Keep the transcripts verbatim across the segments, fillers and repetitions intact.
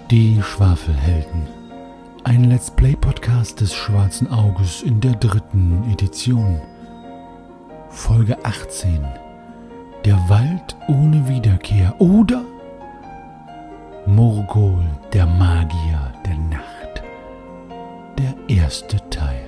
Die Schwafelhelden. Ein Let's Play Podcast des Schwarzen Auges in der dritten Edition. Folge achtzehn. Der Wald ohne Wiederkehr oder Morgol, der Magier der Nacht. Der erste Teil.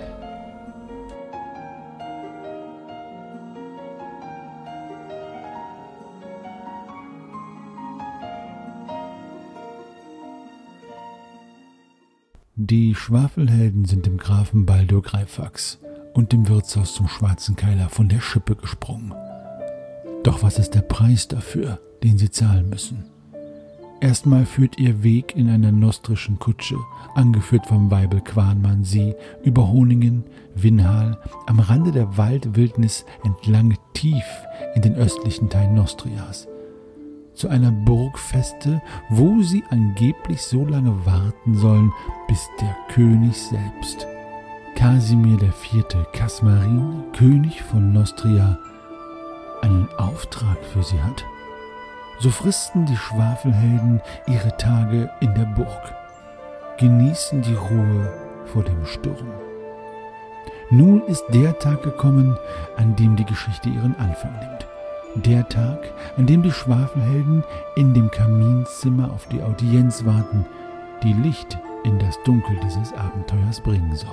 Die Schwafelhelden sind dem Grafen Baldur Greifax und dem Wirtshaus zum Schwarzen Keiler von der Schippe gesprungen. Doch was ist der Preis dafür, den sie zahlen müssen? Erstmal führt ihr Weg in einer nostrischen Kutsche, angeführt vom Weibel Quanmann, sie über Honingen, Winhal, am Rande der Waldwildnis entlang tief in den östlichen Teil Nostrias. Zu einer Burgfeste, wo sie angeblich so lange warten sollen, bis der König selbst, Kasimir der Vierte Kasmarin, König von Nostria, einen Auftrag für sie hat. So fristen die Schwafelhelden ihre Tage in der Burg, genießen die Ruhe vor dem Sturm. Nun ist der Tag gekommen, an dem die Geschichte ihren Anfang nimmt. Der Tag, an dem die Schwafelhelden in dem Kaminzimmer auf die Audienz warten, die Licht in das Dunkel dieses Abenteuers bringen soll.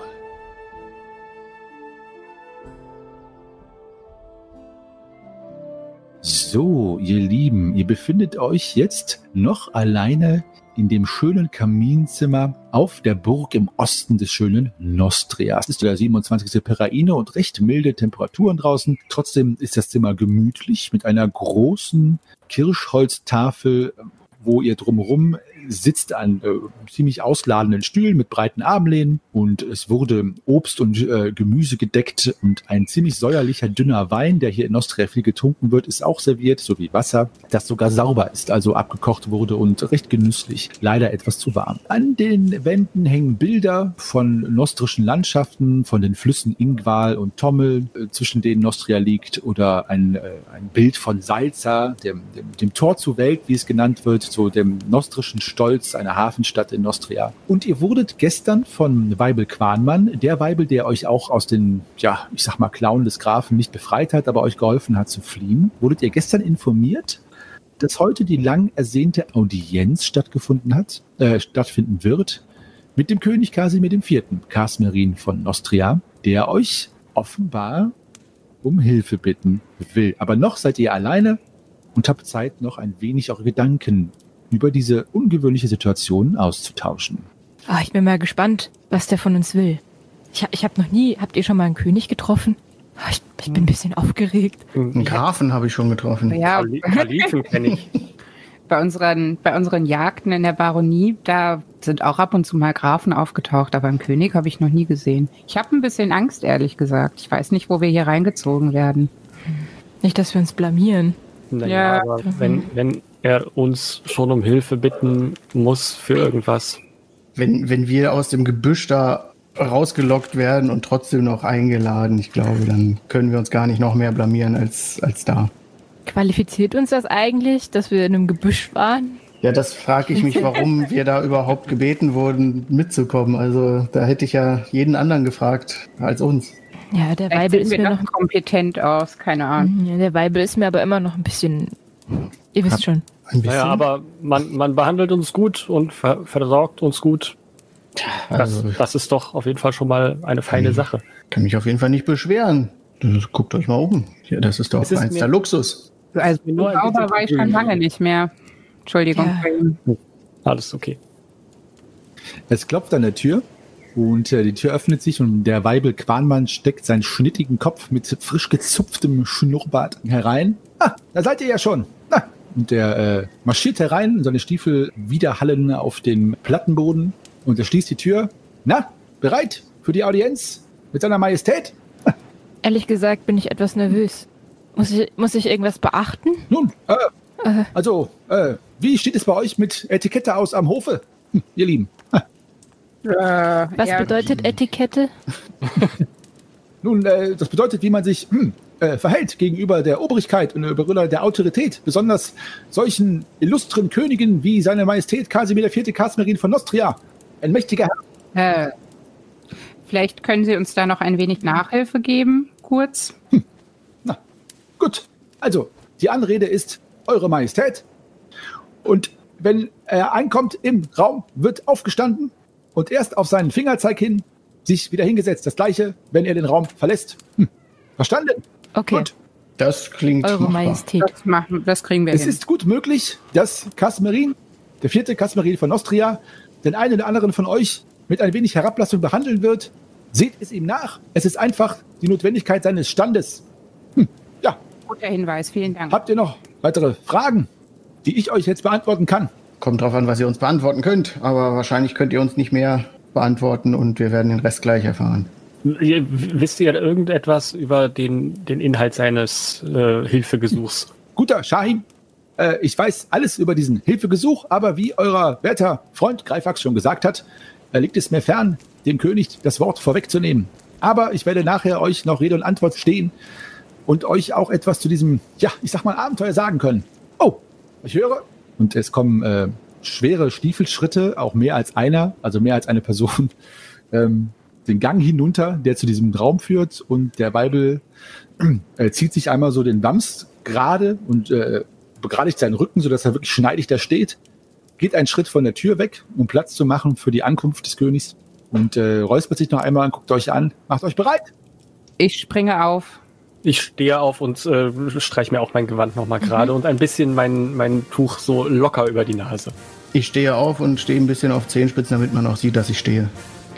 So, ihr Lieben, ihr befindet euch jetzt noch alleine in dem schönen Kaminzimmer auf der Burg im Osten des schönen Nostria. Es ist der siebenundzwanzigste Peraine und recht milde Temperaturen draußen. Trotzdem ist das Zimmer gemütlich mit einer großen Kirschholztafel, wo ihr drumherum sitzt an äh, ziemlich ausladenden Stühlen mit breiten Armlehnen, und es wurde Obst und äh, Gemüse gedeckt und ein ziemlich säuerlicher, dünner Wein, der hier in Nostria viel getrunken wird, ist auch serviert, sowie Wasser, das sogar sauber ist, also abgekocht wurde und recht genüsslich, leider etwas zu warm. An den Wänden hängen Bilder von nostrischen Landschaften, von den Flüssen Ingval und Tommel, äh, zwischen denen Nostria liegt, oder ein, äh, ein Bild von Salza, dem, dem, dem Tor zur Welt, wie es genannt wird, so dem nostrischen Stolz, eine Hafenstadt in Nostria. Und ihr wurdet gestern von Weibel Quanmann, der Weibel, der euch auch aus den, ja, ich sag mal, Klauen des Grafen nicht befreit hat, aber euch geholfen hat zu fliehen, wurdet ihr gestern informiert, dass heute die lang ersehnte Audienz stattgefunden hat, äh, stattfinden wird, mit dem König Kasimir der Vierte Kasmarin von Nostria, der euch offenbar um Hilfe bitten will. Aber noch seid ihr alleine und habt Zeit, noch ein wenig eure Gedanken über diese ungewöhnliche Situation auszutauschen. Oh, ich bin mal gespannt, was der von uns will. Ich, ich habe noch nie, habt ihr schon mal einen König getroffen? Oh, ich, ich bin ein bisschen aufgeregt. Einen Grafen habe ich schon getroffen. Ja, Kalifen kenne ich. Bei unseren, bei unseren Jagden in der Baronie, da sind auch ab und zu mal Grafen aufgetaucht, aber einen König habe ich noch nie gesehen. Ich habe ein bisschen Angst, ehrlich gesagt. Ich weiß nicht, wo wir hier reingezogen werden. Nicht, dass wir uns blamieren. Naja, Ja. aber wenn, wenn er uns schon um Hilfe bitten muss für irgendwas. Wenn, wenn wir aus dem Gebüsch da rausgelockt werden und trotzdem noch eingeladen, ich glaube, dann können wir uns gar nicht noch mehr blamieren als, als da. Qualifiziert uns das eigentlich, dass wir in einem Gebüsch waren? Ja, das frage ich mich, warum wir da überhaupt gebeten wurden, mitzukommen. Also da hätte ich ja jeden anderen gefragt als uns. Ja, der Vielleicht Weibel sehen ist wir mir noch noch... kompetent aus, keine Ahnung. Ja, der Weibel ist mir aber immer noch ein bisschen... Ihr wisst schon. Ein bisschen. Naja, aber man, man behandelt uns gut und ver versorgt uns gut. Das, Also, das ist doch auf jeden Fall schon mal eine feine Mhm. Sache. kann mich auf jeden Fall nicht beschweren. Das, guckt euch mal um. Ja, das ist doch Es ist eins mir- der Luxus. Also Nur ein sauber war ich schon lange nicht mehr. Entschuldigung. Ja. Alles okay. Es klopft an der Tür und äh, die Tür öffnet sich und der Weibel Quanmann steckt seinen schnittigen Kopf mit frisch gezupftem Schnurrbart herein. Ah, da seid ihr ja schon. Ah. Und der äh, marschiert herein, seine Stiefel widerhallen auf den Plattenboden, und er schließt die Tür. Na, bereit für die Audienz mit seiner Majestät? Ehrlich gesagt bin ich etwas nervös. Muss ich, muss ich irgendwas beachten? Nun, äh, Äh. also, äh, wie steht es bei euch mit Etikette aus am Hofe, hm, ihr Lieben? Äh, Was ja, bedeutet Etikette? Nun, äh, das bedeutet, wie man sich hm, äh, verhält gegenüber der Obrigkeit und gegenüber der Autorität, besonders solchen illustren Königen wie seine Majestät Kasimir der Vierte Kasmerin von Nostria, ein mächtiger Herr. Äh, vielleicht können Sie uns da noch ein wenig Nachhilfe geben, kurz? Hm. Na, gut. Also, die Anrede ist Eure Majestät. Und wenn er ankommt im Raum, wird aufgestanden und erst auf seinen Fingerzeig hin sich wieder hingesetzt. Das Gleiche, wenn er den Raum verlässt. Hm. Verstanden? Okay. Gut. Das klingt Eure machbar. Majestät. Das, machen, das kriegen wir Es hin. ist gut möglich, dass Kasmerin, der vierte Kasmerin von Nostria, den einen oder anderen von euch mit ein wenig Herablassung behandeln wird. Seht es ihm nach. Es ist einfach die Notwendigkeit seines Standes. Hm. Ja. Guter Hinweis, vielen Dank. Habt ihr noch weitere Fragen, die ich euch jetzt beantworten kann? Kommt drauf an, was ihr uns beantworten könnt, aber wahrscheinlich könnt ihr uns nicht mehr beantworten und wir werden den Rest gleich erfahren. Ihr, wisst ihr irgendetwas über den, den Inhalt seines äh, Hilfegesuchs? Guter Shahim, äh, ich weiß alles über diesen Hilfegesuch, aber wie euer werter Freund Greifax schon gesagt hat, äh, liegt es mir fern, dem König das Wort vorwegzunehmen. Aber ich werde nachher euch noch Rede und Antwort stehen und euch auch etwas zu diesem, ja, ich sag mal, Abenteuer sagen können. Oh, ich höre. Und es kommen äh, schwere Stiefelschritte, auch mehr als einer, also mehr als eine Person, ähm, den Gang hinunter, der zu diesem Raum führt. Und der Weibel äh, zieht sich einmal so den Wams gerade und äh, begradigt seinen Rücken, sodass er wirklich schneidig da steht. Geht einen Schritt von der Tür weg, um Platz zu machen für die Ankunft des Königs. Und äh, räuspert sich noch einmal und guckt euch an. Macht euch bereit. Ich springe auf. Ich stehe auf und äh, streiche mir auch mein Gewand nochmal gerade mhm. und ein bisschen mein, mein Tuch so locker über die Nase. Ich stehe auf und stehe ein bisschen auf Zehenspitzen, damit man auch sieht, dass ich stehe.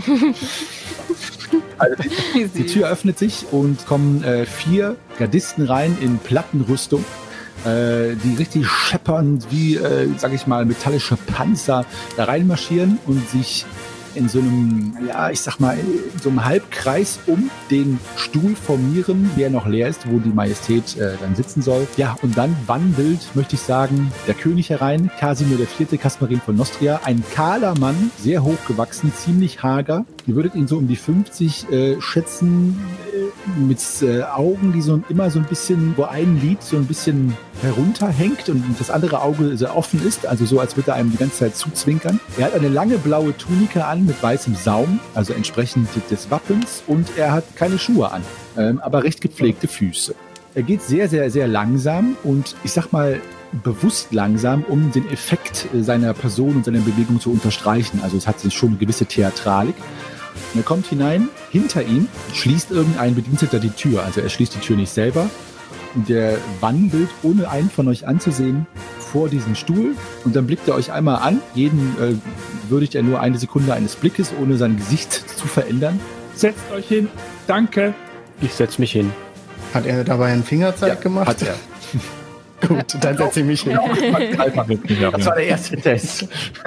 Also die, die Tür öffnet sich und kommen äh, vier Gardisten rein in Plattenrüstung, äh, die richtig scheppernd wie, äh, sag ich mal, metallische Panzer da reinmarschieren und sich in so einem, ja, ich sag mal, in so einem Halbkreis um den Stuhl formieren, der noch leer ist, wo die Majestät äh, dann sitzen soll. Ja, und dann wandelt, möchte ich sagen, der König herein, Kasimir der Vierte Kasmerin von Nostria, ein kahler Mann, sehr hochgewachsen, ziemlich hager. Ihr würdet ihn so um die fünfzig äh, schätzen, äh, mit äh, Augen, die so immer so ein bisschen, wo ein Lid so ein bisschen herunterhängt und das andere Auge sehr offen ist, also so, als würde er einem die ganze Zeit zuzwinkern. Er hat eine lange blaue Tunika an mit weißem Saum, also entsprechend des Wappens, und er hat keine Schuhe an, ähm, aber recht gepflegte Füße. Er geht sehr, sehr, sehr langsam und ich sag mal bewusst langsam, um den Effekt seiner Person und seiner Bewegung zu unterstreichen. Also es hat schon eine gewisse Theatralik. Und er kommt hinein, hinter ihm schließt irgendein Bediensteter die Tür, also er schließt die Tür nicht selber. Und der wandelt, ohne einen von euch anzusehen, vor diesen Stuhl. Und dann blickt er euch einmal an. Jeden äh, würdigt er nur eine Sekunde eines Blickes, ohne sein Gesicht zu verändern. Setzt euch hin. Danke. Ich setze mich hin. Hat er dabei einen Fingerzeig Ja, gemacht? hat er. Gut, dann setze ich mich hin. Das war der erste Test.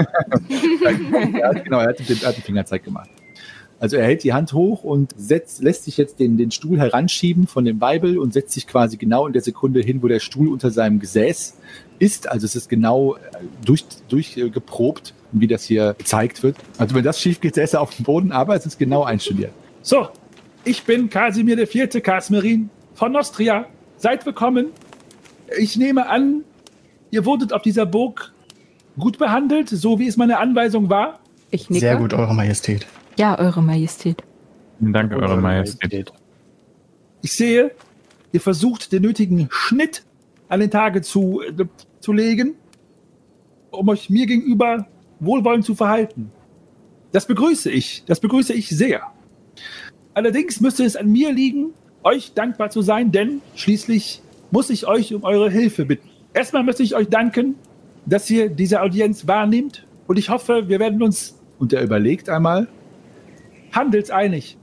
Ja, genau, er hat den, er hat den Fingerzeig gemacht. Also er hält die Hand hoch und setzt, lässt sich jetzt den, den Stuhl heranschieben von dem Weibel und setzt sich quasi genau in der Sekunde hin, wo der Stuhl unter seinem Gesäß ist. Also es ist genau durch, durchgeprobt, wie das hier gezeigt wird. Also wenn das schief geht, säße er auf dem Boden, aber es ist genau einstudiert. So, ich bin Kasimir der Vierte Kasmerin von Nostria. Seid willkommen. Ich nehme an, ihr wurdet auf dieser Burg gut behandelt, so wie es meine Anweisung war. Ich nicke. Sehr gut, Eure Majestät. Ja, Eure Majestät. Danke, Eure Majestät. Ich sehe, ihr versucht, den nötigen Schnitt an den Tage zu, äh, zu legen, um euch mir gegenüber wohlwollend zu verhalten. Das begrüße ich. Das begrüße ich sehr. Allerdings müsste es an mir liegen, euch dankbar zu sein, denn schließlich muss ich euch um eure Hilfe bitten. Erstmal möchte ich euch danken, dass ihr diese Audienz wahrnehmt, und ich hoffe, wir werden uns, Und er überlegt einmal, handelseinig.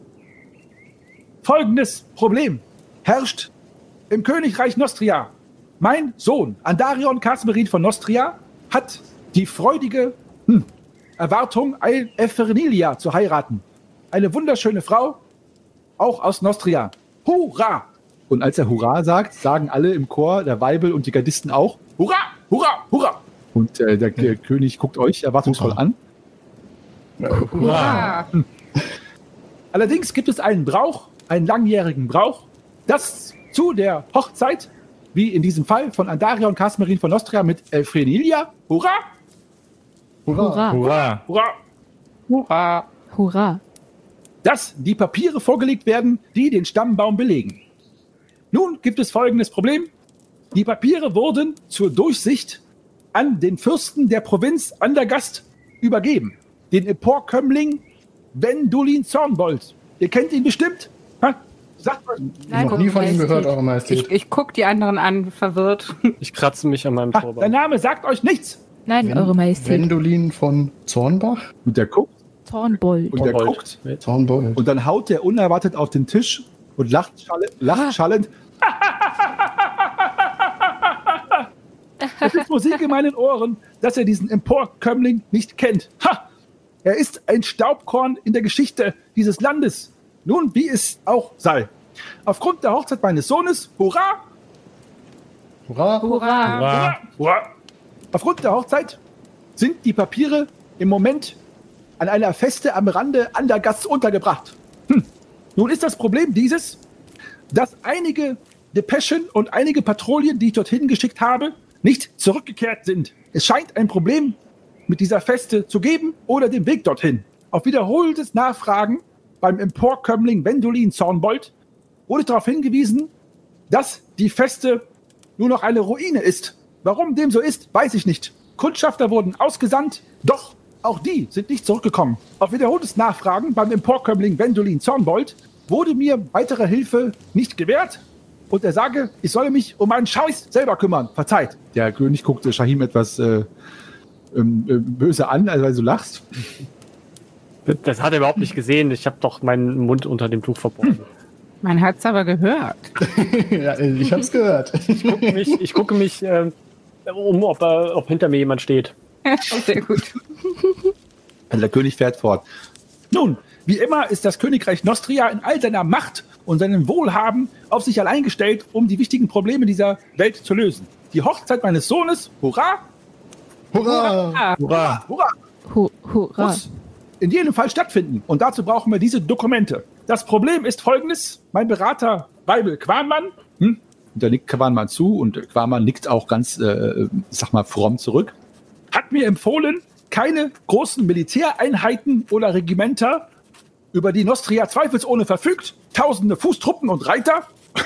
Folgendes Problem herrscht im Königreich Nostria. Mein Sohn, Andarion Kasmerin von Nostria, hat die freudige hm, Erwartung, Epherinia zu heiraten. Eine wunderschöne Frau, auch aus Nostria. Hurra! Und als er Hurra sagt, sagen alle im Chor, der Weibel und die Gardisten auch, Hurra! Hurra! Hurra! Und äh, der ja. König guckt euch erwartungsvoll Hurra. an. Hurra! Allerdings gibt es einen Brauch, einen langjährigen Brauch, dass zu der Hochzeit, wie in diesem Fall von Andarion Kasmerin von Nostria mit Elfrenilia. Hurra! Hurra. Hurra! Hurra! Hurra! Hurra. Dass die Papiere vorgelegt werden, die den Stammbaum belegen. Nun gibt es folgendes Problem. Die Papiere wurden zur Durchsicht an den Fürsten der Provinz Andergast übergeben. Den Emporkömmling Wendulin Zornbold. Ihr kennt ihn bestimmt? Ha? Sagt mal. Nein, noch nie von ihm Majestät. gehört, Eure Majestät. Ich, ich gucke die anderen an, verwirrt. Ich kratze mich an meinem Ha, Turban. der Name sagt euch nichts. Nein, Wen- Eure Majestät. Wendolin von Zornbach? Und der guckt Zornbold. und der Zornbold. guckt Zornbold. und dann haut der unerwartet auf den Tisch und lacht, schalle, lacht schallend. Es ist Musik in meinen Ohren, dass er diesen Emporkömmling nicht kennt. Ha! Er ist ein Staubkorn in der Geschichte dieses Landes. Nun, wie es auch sei. Aufgrund der Hochzeit meines Sohnes, hurra! Hurra! Hurra! Hurra! Hurra! Aufgrund der Hochzeit sind die Papiere im Moment an einer Feste am Rande Andergasts untergebracht. Hm. Nun ist das Problem dieses, dass einige Depeschen und einige Patrouillen, die ich dorthin geschickt habe, nicht zurückgekehrt sind. Es scheint ein Problem mit dieser Feste zu geben oder dem Weg dorthin. Auf wiederholtes Nachfragen beim Emporkömmling Wendolin Zornbold wurde darauf hingewiesen, dass die Feste nur noch eine Ruine ist. Warum dem so ist, weiß ich nicht. Kundschafter wurden ausgesandt, doch auch die sind nicht zurückgekommen. Auf wiederholtes Nachfragen beim Emporkömmling Wendolin Zornbold wurde mir weitere Hilfe nicht gewährt und er sage, ich solle mich um meinen Scheiß selber kümmern. Verzeiht. Der König guckte Shahim etwas äh, ähm, äh, böse an, also weil du lachst. Das hat er überhaupt nicht gesehen. Ich habe doch meinen Mund unter dem Tuch verborgen. Man hat's aber gehört. Ja, ich hab's gehört. Ich gucke mich, ich gucke mich ähm, um, ob, äh, ob hinter mir jemand steht. Sehr gut. Also der König fährt fort. Nun, wie immer ist das Königreich Nostria in all seiner Macht und seinem Wohlhaben auf sich allein gestellt, um die wichtigen Probleme dieser Welt zu lösen. Die Hochzeit meines Sohnes, hurra, Hurra! Hurra! hurra, Hu Hurra. muss in jedem Fall stattfinden. Und dazu brauchen wir diese Dokumente. Das Problem ist folgendes. Mein Berater Weibel Quanmann, hm, Und da nickt Quaman zu und Quaman nickt auch ganz, äh, sag mal, fromm zurück. hat mir empfohlen, keine großen Militäreinheiten oder Regimenter, über die Nostria zweifelsohne verfügt, tausende Fußtruppen und Reiter,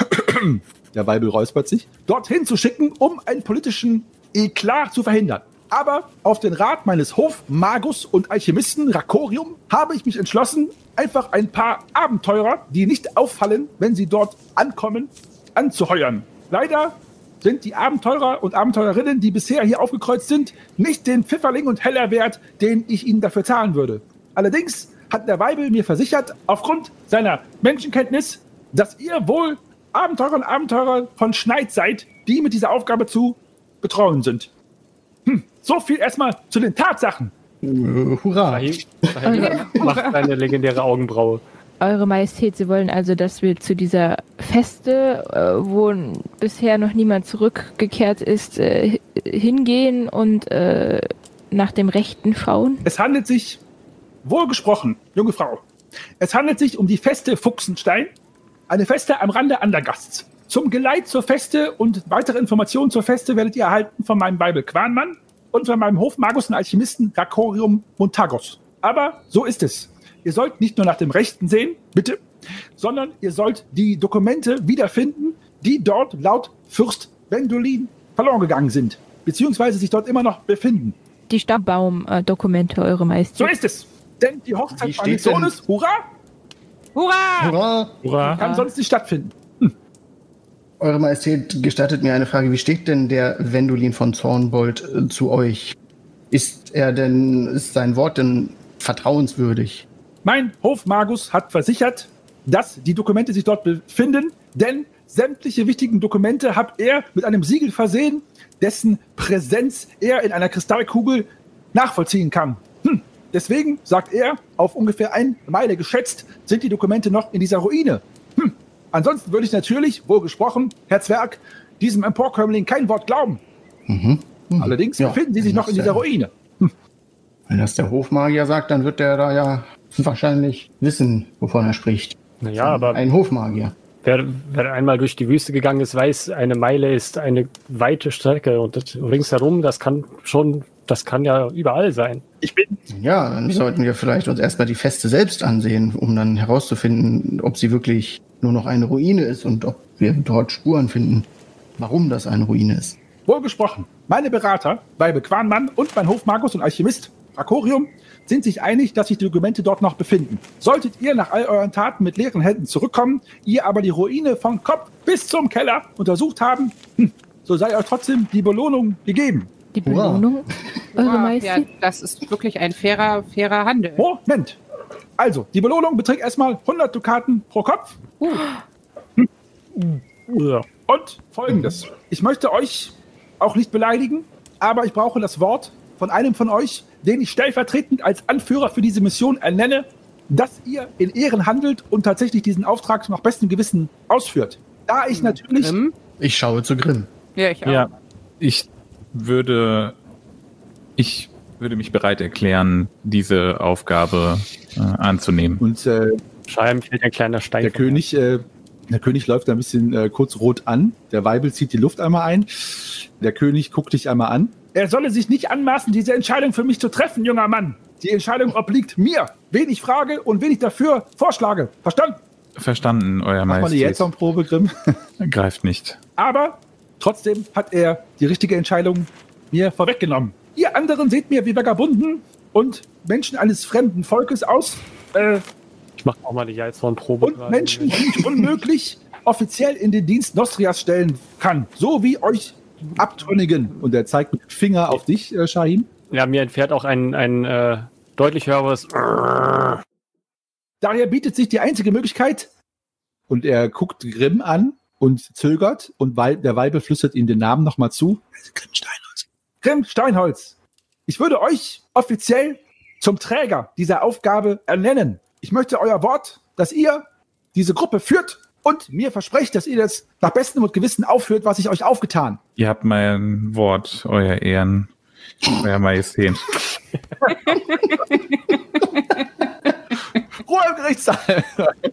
Der Weibel räuspert sich. dorthin zu schicken, um einen politischen Eklat zu verhindern. Aber auf den Rat meines Hofmagus und Alchemisten Rakorium habe ich mich entschlossen, einfach ein paar Abenteurer, die nicht auffallen, wenn sie dort ankommen, anzuheuern. Leider sind die Abenteurer und Abenteurerinnen, die bisher hier aufgekreuzt sind, nicht den Pfifferling und Heller wert, den ich ihnen dafür zahlen würde. Allerdings hat der Weibel mir versichert, aufgrund seiner Menschenkenntnis, dass ihr wohl Abenteurer und Abenteurer von Schneid seid, die mit dieser Aufgabe zu betreuen sind. Hm, so viel erstmal zu den Tatsachen. Äh, hurra! Shahim, Shahim macht eine legendäre Augenbraue. Eure Majestät, Sie wollen also, dass wir zu dieser Feste, äh, wo n- bisher noch niemand zurückgekehrt ist, äh, hi- hingehen und äh, nach dem Rechten schauen? Es handelt sich, wohlgesprochen, junge Frau, es handelt sich um die Feste Fuchsenstein, eine Feste am Rande Andergasts. Zum Geleit zur Feste und weitere Informationen zur Feste werdet ihr erhalten von meinem Weibel Quanmann und von meinem Hofmagus und Alchemisten Rakorium Montagos. Aber so ist es. Ihr sollt nicht nur nach dem Rechten sehen, bitte, sondern ihr sollt die Dokumente wiederfinden, die dort laut Fürst Wendolin verloren gegangen sind, beziehungsweise sich dort immer noch befinden. Die Stammbaum-Dokumente, Eure Majestät. So ist es. Denn die Hochzeit Wie steht meines denn- Sohnes, hurra, Hurra! Hurra! Hurra! kann sonst nicht stattfinden. Eure Majestät, gestattet mir eine Frage. Wie steht denn der Wendolin von Zornbold äh, zu euch? Ist er denn, ist sein Wort denn vertrauenswürdig? Mein Hofmagus hat versichert, dass die Dokumente sich dort befinden, denn sämtliche wichtigen Dokumente hat er mit einem Siegel versehen, dessen Präsenz er in einer Kristallkugel nachvollziehen kann. Hm. Deswegen, sagt er, auf ungefähr eine Meile geschätzt, sind die Dokumente noch in dieser Ruine. Hm. Ansonsten würde ich natürlich, wohl gesprochen, Herr Zwerg, diesem Emporkömmling kein Wort glauben. Mhm. Mhm. Allerdings Ja, befinden sie sich wenn noch das in dieser der- Ruine. Wenn das der Hofmagier sagt, dann wird der da ja wahrscheinlich wissen, wovon er spricht. Naja, aber Ein Hofmagier. Wer, wer einmal durch die Wüste gegangen ist, weiß, eine Meile ist eine weite Strecke und das, ringsherum, das kann schon, das kann ja überall sein. Ich bin. Ja, dann sollten wir vielleicht uns erstmal die Feste selbst ansehen, um dann herauszufinden, ob sie wirklich nur noch eine Ruine ist und ob wir dort Spuren finden, warum das eine Ruine ist. Wohlgesprochen. Meine Berater, Weibe Quanmann und mein Hofmagus und Alchemist Rakorium sind sich einig, dass sich die Dokumente dort noch befinden. Solltet ihr nach all euren Taten mit leeren Händen zurückkommen, ihr aber die Ruine von Kopf bis zum Keller untersucht haben, hm, so sei euch trotzdem die Belohnung gegeben. Die Belohnung, Eure Ja, Majestät? das ist wirklich ein fairer, fairer Handel. Moment. Also, die Belohnung beträgt erstmal hundert Dukaten pro Kopf. Hm. Ja. Und folgendes. Ich möchte euch auch nicht beleidigen, aber ich brauche das Wort von einem von euch, den ich stellvertretend als Anführer für diese Mission ernenne, dass ihr in Ehren handelt und tatsächlich diesen Auftrag nach bestem Gewissen ausführt. Da ich natürlich... Grimm? Ich schaue zu Grimm. Ja, ich auch. Ja, ich würde, ich würde mich bereit erklären, diese Aufgabe äh, anzunehmen. Und äh, Scheinbar fällt ein kleiner Stein. der König, äh, der König läuft ein bisschen äh, kurz rot an. Der Weibel zieht die Luft einmal ein. Der König guckt dich einmal an. Er solle sich nicht anmaßen, diese Entscheidung für mich zu treffen, junger Mann. Die Entscheidung obliegt mir. Wen ich frage und wen ich dafür vorschlage. Verstanden? Verstanden, Euer Mach mal eine Majestät. Jetson-Probe, Grimm. Greift nicht. Aber trotzdem hat er die richtige Entscheidung mir vorweggenommen. Ihr anderen seht mir wie Vagabunden und Menschen eines fremden Volkes aus. Äh, Ich mach auch mal die Jalzhorn-Probe. und Menschen, die ich unmöglich offiziell in den Dienst Nostrias stellen kann. So wie euch Abtrünnigen. Und er zeigt mit dem Finger auf dich, äh, Shahin. Ja, mir entfährt auch ein, ein äh, deutlich höheres. Daher bietet sich die einzige Möglichkeit, Und er guckt Grimm an und zögert. Und Wei- der Weibel flüstert ihm den Namen nochmal zu. Grimm Steinholz. Grimm Steinholz. Ich würde euch offiziell zum Träger dieser Aufgabe ernennen. Ich möchte euer Wort, dass ihr diese Gruppe führt und mir versprecht, dass ihr das nach bestem und Gewissen aufführt, was ich euch aufgetan. Ihr habt mein Wort, Euer Ehren, Euer Majestät. Ruhe im Gerichtssaal.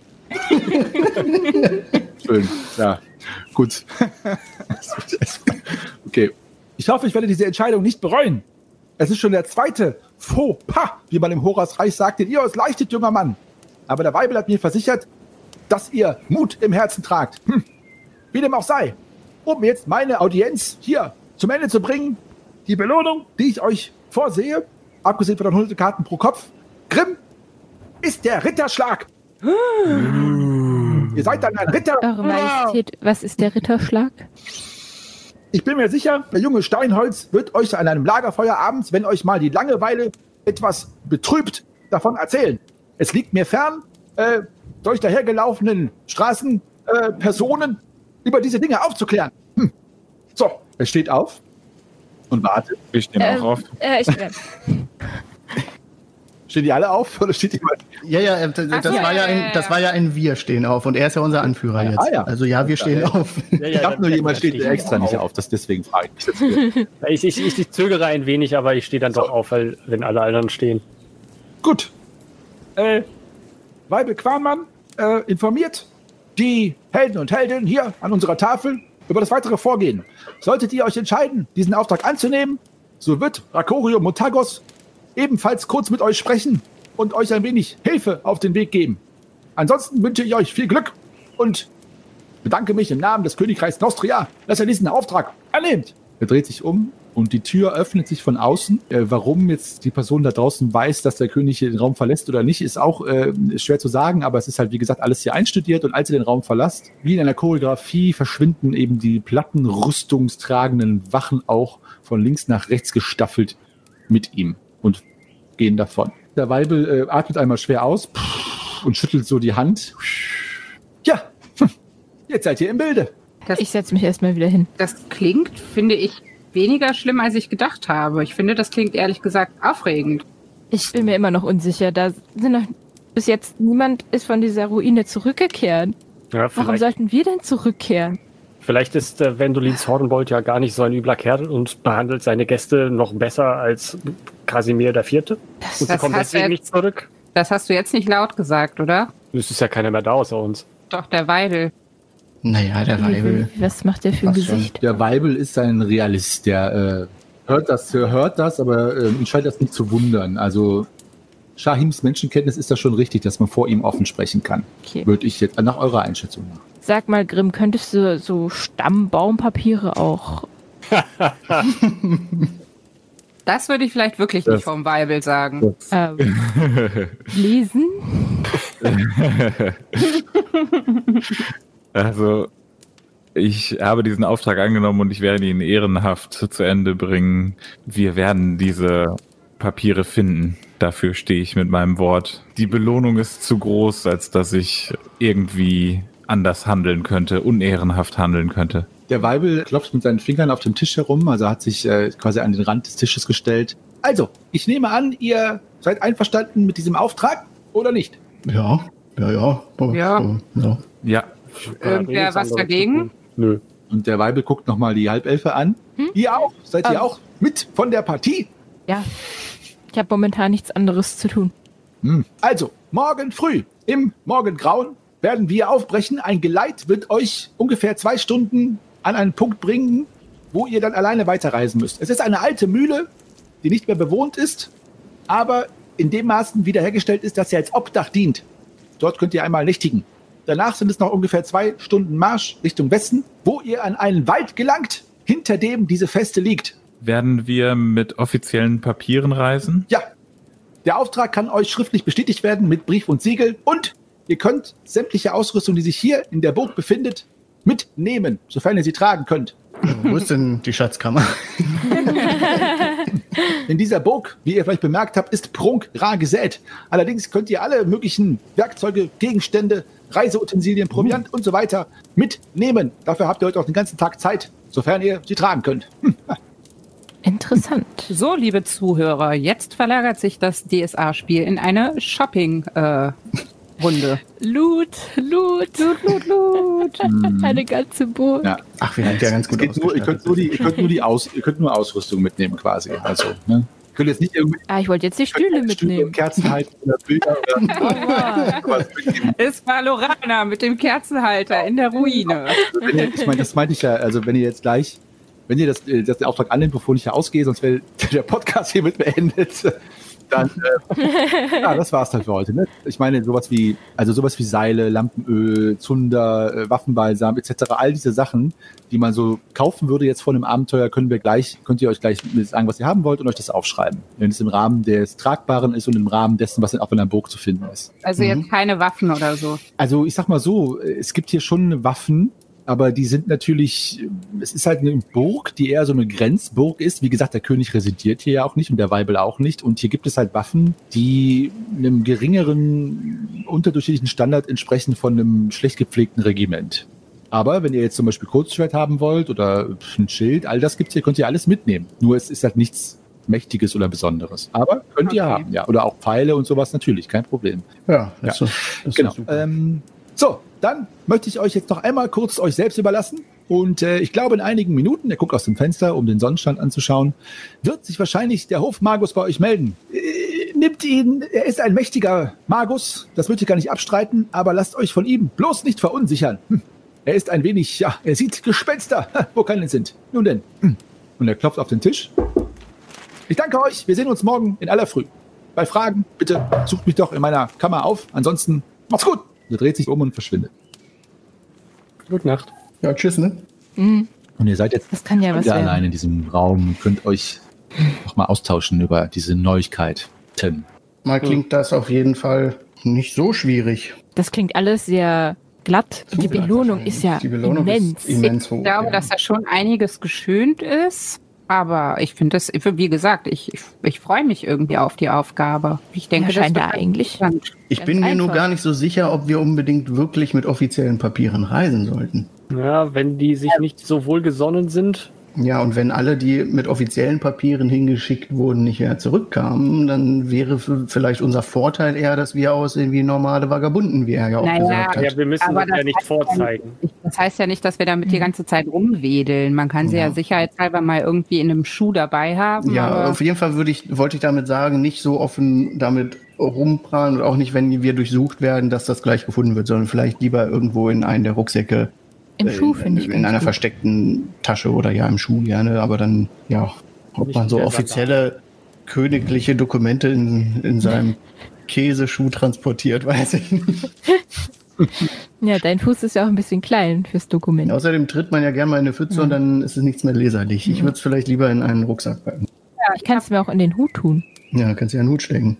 Schön, ja, gut. Okay, Ich hoffe, ich werde diese Entscheidung nicht bereuen. Es ist schon der zweite Fauxpas, wie man im Horasreich sagt, den ihr euch leichtet, junger Mann. Aber der Weibel hat mir versichert, dass ihr Mut im Herzen tragt. Hm. Wie dem auch sei, um jetzt meine Audienz hier zum Ende zu bringen, die Belohnung, die ich euch vorsehe, abgesehen von den hundert Karten pro Kopf, Grimm, ist der Ritterschlag. Ihr seid dann ein Ritter. Eure Majestät, was ist der Ritterschlag? Ich bin mir sicher, der junge Steinholz wird euch an einem Lagerfeuer abends, wenn euch mal die Langeweile etwas betrübt, davon erzählen. Es liegt mir fern, äh, durch dahergelaufenen Straßen, äh, Personen über diese Dinge aufzuklären. Hm. So, er steht auf und wartet. Wir stehen Ähm, auch auf. Äh, ich, äh, Stehen die alle auf oder steht jemand? Ja, ja, äh, das, das, Ach so, war ja ja, ein, ja, das ja. war ja ein Wir stehen auf und er ist ja unser Anführer jetzt. Ah, ja. Also ja, wir stehen auf. Ja, Ich ja, habe nur da- jemand da steht stehe ich extra auch nicht auf. auf, das deswegen frage ich mich jetzt. Ich, ich, ich, ich zögere ein wenig, aber ich stehe dann doch auf, weil, wenn alle anderen stehen. gut. Äh, Weibel Quanmann äh, informiert die Helden und Heldinnen hier an unserer Tafel über das weitere Vorgehen. Solltet ihr euch entscheiden, diesen Auftrag anzunehmen, so wird Rakorium Motagos ebenfalls kurz mit euch sprechen und euch ein wenig Hilfe auf den Weg geben. Ansonsten wünsche ich euch viel Glück und bedanke mich im Namen des Königreichs Nostria, dass ihr diesen Auftrag annehmt. Er dreht sich um und die Tür öffnet sich von außen. Äh, warum jetzt die Person da draußen weiß, dass der König hier den Raum verlässt oder nicht, ist auch äh, schwer zu sagen, aber es ist halt, wie gesagt, alles hier einstudiert und als ihr den Raum verlasst, wie in einer Choreografie verschwinden eben die plattenrüstungstragenden Wachen auch von links nach rechts gestaffelt mit ihm und gehen davon. Der Weibel äh, atmet einmal schwer aus und schüttelt so die Hand. Ja, jetzt seid ihr im Bilde. Das, ich setze mich erstmal wieder hin. das klingt, finde ich, weniger schlimm, als ich gedacht habe. Ich finde, das klingt ehrlich gesagt aufregend. Ich bin mir immer noch unsicher. Da sind noch bis jetzt niemand ist von dieser Ruine zurückgekehrt. Ja, Warum vielleicht, sollten wir denn zurückkehren? vielleicht ist äh, Wendolin Zornbold ja gar nicht so ein übler Kerl und behandelt seine Gäste noch besser als Kasimir der Vierte. Und sie das kommen hast deswegen du nicht zurück. Das hast du jetzt nicht laut gesagt, oder? Es ist ja keiner mehr da außer uns. Doch, der Weidel. Naja, der Weibel. Was macht der für ein Passt schon. Gesicht? Der Weibel ist ein Realist, der äh, hört das, hört das, aber äh, ihn scheint das nicht zu wundern. Also Shahims Menschenkenntnis ist das schon richtig, dass man vor ihm offen sprechen kann. Okay. Würde ich jetzt nach eurer Einschätzung nach. Sag mal, Grimm, könntest du so Stammbaumpapiere auch... Das würde ich vielleicht wirklich Das- nicht vom Weibel sagen. Ähm, lesen? Also, ich habe diesen Auftrag angenommen und ich werde ihn ehrenhaft zu Ende bringen. Wir werden diese Papiere finden. Dafür stehe ich mit meinem Wort. Die Belohnung ist zu groß, als dass ich irgendwie anders handeln könnte, unehrenhaft handeln könnte. Der Weibel klopft mit seinen Fingern auf dem Tisch herum, also hat sich äh, quasi an den Rand des Tisches gestellt. Also, ich nehme an, ihr seid einverstanden mit diesem Auftrag oder nicht? Ja, ja, ja. Oh, Ja. oh, ja. Ja, Irgendwer nichts was anderes dagegen? zu tun. Nö. Und der Weibel guckt nochmal die Halbelfe an. Ihr auch? Seid ihr Ähm. auch mit von der Partie? Ja. Ich habe momentan nichts anderes zu tun. Hm. Also, morgen früh im Morgengrauen werden wir aufbrechen. Ein Geleit wird euch ungefähr zwei Stunden an einen Punkt bringen, wo ihr dann alleine weiterreisen müsst. Es ist eine alte Mühle, die nicht mehr bewohnt ist, aber in dem Maßen wiederhergestellt ist, dass sie als Obdach dient. Dort könnt ihr einmal nächtigen. Danach sind es noch ungefähr zwei Stunden Marsch Richtung Westen, wo ihr an einen Wald gelangt, hinter dem diese Feste liegt. werden wir mit offiziellen Papieren reisen? Ja, der Auftrag kann euch schriftlich bestätigt werden mit Brief und Siegel und ihr könnt sämtliche Ausrüstung, die sich hier in der Burg befindet, mitnehmen, sofern ihr sie tragen könnt. Wo ist denn die Schatzkammer? In dieser Burg, wie ihr vielleicht bemerkt habt, ist prunkrar gesät. Allerdings könnt ihr alle möglichen Werkzeuge, Gegenstände, Reiseutensilien, Proviant und so weiter mitnehmen. Dafür habt ihr heute auch den ganzen Tag Zeit, sofern ihr sie tragen könnt. Hm. Interessant. So, liebe Zuhörer, jetzt verlagert sich das D S A-Spiel in eine Shopping-Runde. Loot, Loot, Loot, Loot, Loot. Eine ganze Burg. Ja. Ach, wir sind ja ganz Es gut geht nur, ihr könnt nur die, ihr könnt nur die Aus, ihr könnt nur Ausrüstung mitnehmen quasi. Also, ne? Ihr könnt jetzt nicht irgendwie Ah, ich wollte jetzt die Stühle mitnehmen. Kerzen halten oder Bilder oder was mitnehmen. Es war Lorana mit dem Kerzenhalter in der Ruine. Wenn ihr, ich meine, das meinte ich ja, also wenn ihr jetzt gleich, wenn ihr das, das den Auftrag annimmt, bevor ich hier ausgehe, sonst wäre der Podcast hiermit beendet, dann, äh, ja, das war's dann für heute. Ne? Ich meine, sowas wie, also sowas wie Seile, Lampenöl, Zunder, äh, Waffenbalsam et cetera, all diese Sachen, die man so kaufen würde jetzt vor einem Abenteuer, können wir gleich, könnt ihr euch gleich sagen, was ihr haben wollt und euch das aufschreiben. Wenn es im Rahmen des Tragbaren ist und im Rahmen dessen, was auch in der Burg zu finden ist. Also jetzt keine Waffen oder so. Also ich sag mal so, es gibt hier schon Waffen, aber die sind natürlich, es ist halt eine Burg, die eher so eine Grenzburg ist. Wie gesagt, der König residiert hier ja auch nicht und der Weibel auch nicht. Und hier gibt es halt Waffen, die einem geringeren, unterdurchschnittlichen Standard entsprechen von einem schlecht gepflegten Regiment. Aber wenn ihr jetzt zum Beispiel Kurzschwert haben wollt oder ein Schild, all das gibt's hier, könnt ihr alles mitnehmen. Nur es ist halt nichts Mächtiges oder Besonderes. Aber könnt ihr Okay. haben, ja. Oder auch Pfeile und sowas natürlich, kein Problem. Ja, das Ja. ist, das Genau. ist super. Ähm, so, dann möchte ich euch jetzt noch einmal kurz euch selbst überlassen. Und äh, ich glaube, in einigen Minuten, er guckt aus dem Fenster, um den Sonnenstand anzuschauen, wird sich wahrscheinlich der Hofmagus bei euch melden. Äh, nimmt ihn, er ist ein mächtiger Magus, das würde ich gar nicht abstreiten, aber lasst euch von ihm bloß nicht verunsichern. Hm. Er ist ein wenig, ja, er sieht Gespenster, ha, wo keine sind. Nun denn. Hm. Und er klopft auf den Tisch. Ich danke euch, wir sehen uns morgen in aller Früh. Bei Fragen, bitte sucht mich doch in meiner Kammer auf. Ansonsten, macht's gut. Er dreht sich um und verschwindet. Gute Nacht. Ja, tschüss, ne? Mhm. Und ihr seid jetzt Das kann ja was wieder werden. allein in diesem Raum und könnt euch nochmal austauschen über diese Neuigkeiten. Mal klingt das auf jeden Fall nicht so schwierig. Das klingt alles sehr glatt. Die Super. Belohnung ist ja Die Belohnung immens. ist immens hoch. Ich glaube, ja. dass da schon einiges geschönt ist. Aber ich finde das, wie gesagt, ich, ich, ich freue mich irgendwie auf die Aufgabe. Ich denke, Ja, scheint das da wird eigentlich. interessant. Ich Ganz bin mir nur einfach. gar nicht so sicher, ob wir unbedingt wirklich mit offiziellen Papieren reisen sollten. Ja, wenn die sich nicht so wohlgesonnen sind. Ja, und wenn alle, die mit offiziellen Papieren hingeschickt wurden, nicht mehr zurückkamen, dann wäre f- vielleicht unser Vorteil eher, dass wir aussehen wie normale Vagabunden, wie er ja auch Naja, gesagt hat. Ja, wir müssen Aber das ja das nicht heißt ja vorzeigen. Das heißt ja nicht, dass wir damit die ganze Zeit rumwedeln. Man kann sie ja, Ja. sicherheitshalber mal irgendwie in einem Schuh dabei haben. Ja, aber auf jeden Fall würde ich, wollte ich damit sagen, nicht so offen damit rumprallen und auch nicht, wenn wir durchsucht werden, dass das gleich gefunden wird, sondern vielleicht lieber irgendwo in einen der Rucksäcke Im Äh, Schuh finde ich In ganz einer gut. versteckten Tasche oder ja im Schuh gerne, aber dann, ja, ob Nicht man so der offizielle königliche Dokumente in, in seinem Käseschuh transportiert, weiß ich nicht. Ja, dein Fuß ist ja auch ein bisschen klein fürs Dokument. Außerdem tritt man ja gerne mal in eine Pfütze und dann ist es nichts mehr leserlich. Ich würde es vielleicht lieber in einen Rucksack packen. Ich kann es mir auch in den Hut tun. Ja, kannst du ja einen Hut stecken.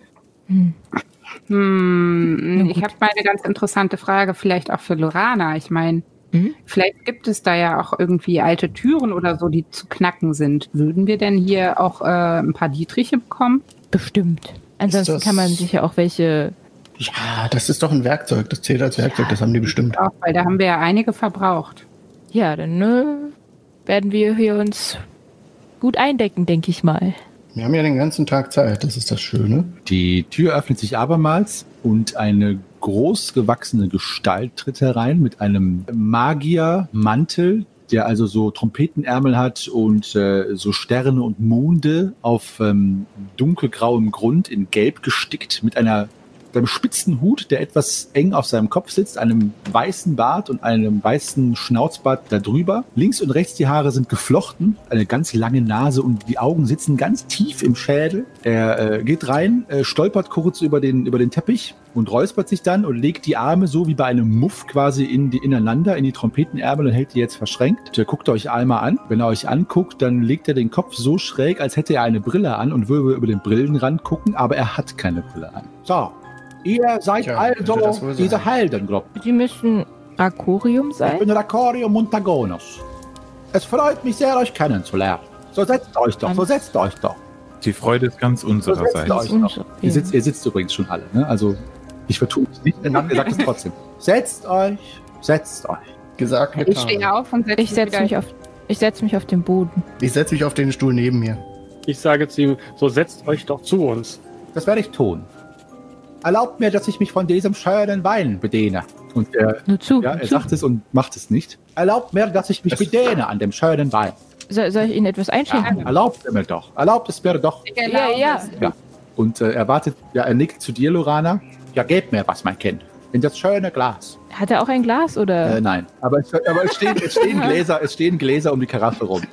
Hm, ich habe mal eine ganz interessante Frage, vielleicht auch für Lorana. Ich meine, Mhm. vielleicht gibt es da ja auch irgendwie alte Türen oder so, die zu knacken sind. Würden wir denn hier auch äh, ein paar Dietriche bekommen? Bestimmt. Ansonsten das- kann man sich ja auch welche. Ja, das ist doch ein Werkzeug. Das zählt als Werkzeug. Das haben die bestimmt. Auch, weil da haben wir ja einige verbraucht. Ja, dann äh, werden wir hier uns gut eindecken, denke ich mal. Wir haben ja den ganzen Tag Zeit. Das ist das Schöne. Die Tür öffnet sich abermals und eine großgewachsene Gestalt tritt herein mit einem Magiermantel, der also so Trompetenärmel hat und äh, so Sterne und Monde auf ähm, dunkelgrauem Grund in Gelb gestickt mit einer einem spitzen Hut, der etwas eng auf seinem Kopf sitzt, einem weißen Bart und einem weißen Schnauzbart darüber. Links und rechts die Haare sind geflochten, eine ganz lange Nase und die Augen sitzen ganz tief im Schädel. Er äh, geht rein, äh, stolpert kurz über den, über den Teppich und räuspert sich dann und legt die Arme so wie bei einem Muff quasi in die, ineinander in die Trompetenärmel und hält die jetzt verschränkt. Der guckt euch einmal an. Wenn er euch anguckt, dann legt er den Kopf so schräg, als hätte er eine Brille an und würde über den Brillenrand gucken, aber er hat keine Brille an. So. Ihr seid Tja, also könnte das wohl diese sein. Heldengruppe. Sie müssen Rakorium Ich sein. bin Racorio Montagonus. Es freut mich sehr, euch kennenzulernen. So setzt euch doch, so setzt euch doch. Die Freude ist ganz So setzt unsererseits. euch doch. Unsere- Ihr sitzt, ihr sitzt übrigens schon alle, ne? Also, ich vertue mich nicht. Ihr sagt es trotzdem. Setzt euch, setzt euch. Gesagt, Ich getan. stehe auf und setze Ich setze mich auf, ich setz mich auf den Boden. Ich setze mich auf den Stuhl neben mir. Ich sage zu ihm, so setzt euch doch zu uns. Das werde ich tun. Erlaubt mir, dass ich mich von diesem schönen Wein bediene. Und er, Nur zu. ja, nur er zu. sagt es und macht es nicht. Erlaubt mir, dass ich mich bediene an dem schönen Wein. Soll, soll ich Ihnen etwas einschenken? Erlaubt es mir doch. Erlaubt es mir doch. Ja, ja. Ja. Und äh, er wartet, ja, er nickt zu dir, Lorana. Ja, gebt mir was, mein Kind. In das schöne Glas. Hat er auch ein Glas oder? Äh, nein. Aber, es, aber es, stehen, es, stehen Gläser, es stehen Gläser um die Karaffe rum.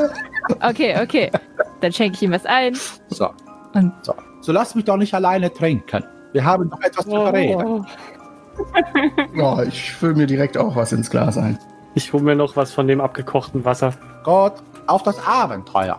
Okay, okay. Dann schenke ich ihm was ein. So. Und- So. So lasst mich doch nicht alleine trinken. Wir haben doch etwas zu reden. Ja, ich fülle mir direkt auch was ins Glas ein. Ich hole mir noch was von dem abgekochten Wasser. Gut, auf das Abenteuer.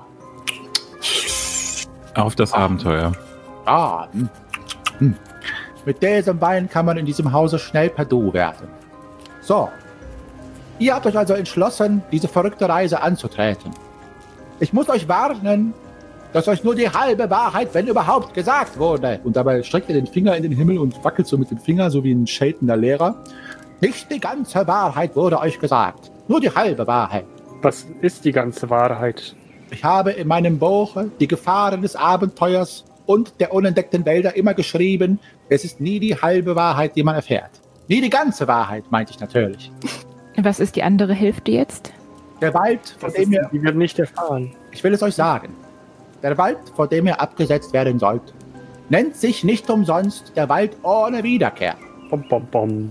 Auf das Abenteuer. Ah, hm. Hm. Mit diesem Wein kann man in diesem Hause schnell per Du werden. So. Ihr habt euch also entschlossen, diese verrückte Reise anzutreten. Ich muss euch warnen, dass euch nur die halbe Wahrheit, wenn überhaupt, gesagt wurde. Und dabei streckt er den Finger in den Himmel und wackelt so mit dem Finger, so wie ein scheltender Lehrer. Nicht die ganze Wahrheit wurde euch gesagt. Nur die halbe Wahrheit. Was ist die ganze Wahrheit? Ich habe in meinem Buch die Gefahren des Abenteuers und der unentdeckten Wälder immer geschrieben, es ist nie die halbe Wahrheit, die man erfährt. Nie die ganze Wahrheit, meinte ich natürlich. Was ist die andere Hälfte jetzt? Der Wald, vor Das dem ist, ihr, die wird nicht erfahren. ich will es euch sagen, der Wald, vor dem ihr abgesetzt werden sollt, nennt sich nicht umsonst der Wald ohne Wiederkehr. Bom, bom, bom.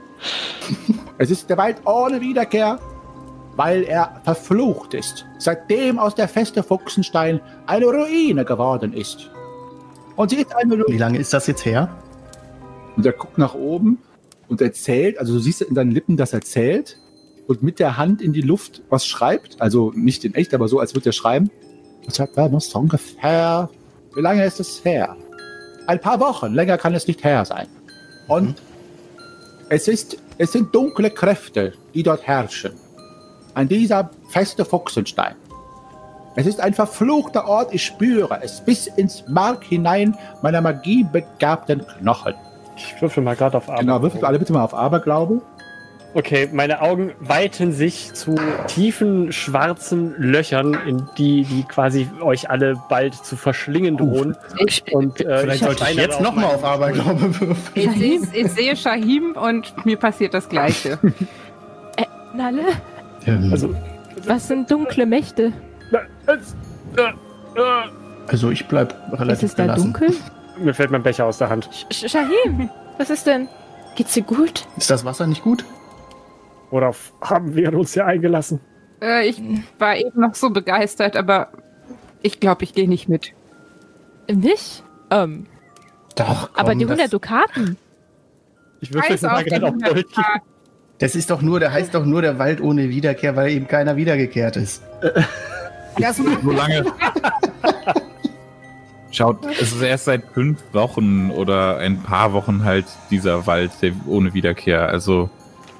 Es ist der Wald ohne Wiederkehr, weil er verflucht ist, seitdem aus der Feste Fuchsenstein eine Ruine geworden ist. Und sie ist eine Ruine. Wie lange ist das jetzt her? Und er guckt nach oben und erzählt, also du siehst in seinen Lippen, dass er zählt und mit der Hand in die Luft was schreibt, also nicht in echt, aber so, als würde er schreiben. Das hat er noch so ungefähr, wie lange ist es her? Ein paar Wochen, länger kann es nicht her sein. Und es ist, es sind dunkle Kräfte, die dort herrschen. An dieser Feste Fuchsenstein. Es ist ein verfluchter Ort, ich spüre es bis ins Mark hinein meiner magiebegabten Knochen. Ich würfel mal gerade auf Arbeit. Genau, würfelt alle bitte mal auf Aberglaube. Okay, meine Augen weiten sich zu tiefen schwarzen Löchern, in die, die quasi euch alle bald zu verschlingen drohen. Ich, Und, äh, Vielleicht sollte ich versteinere jetzt auch nochmal meine- auf Aberglaube würfeln. ich, sehe, ich sehe Shahim und mir passiert das Gleiche. Nalle? Ähm, Also, Was sind dunkle Mächte? äh, äh, äh, also ich bleib Ist relativ es da gelassen. dunkel? mir fällt mein Becher aus der Hand. Sh Shahim, was ist denn? Geht's dir gut? Ist das Wasser nicht gut? Worauf haben wir uns ja eingelassen? Äh, ich war eben noch so begeistert, aber ich glaube, ich gehe nicht mit. Nicht? Ähm, Doch, komm, aber die das, hundert Dukaten. Ich würfel Scheiß mal auf gerade auf den Gold. Tag. das ist doch nur, der heißt doch nur der Wald ohne Wiederkehr, weil eben keiner wiedergekehrt ist. Das macht So lange. Schaut, es ist erst seit fünf Wochen oder ein paar Wochen halt dieser Wald der ohne Wiederkehr. Also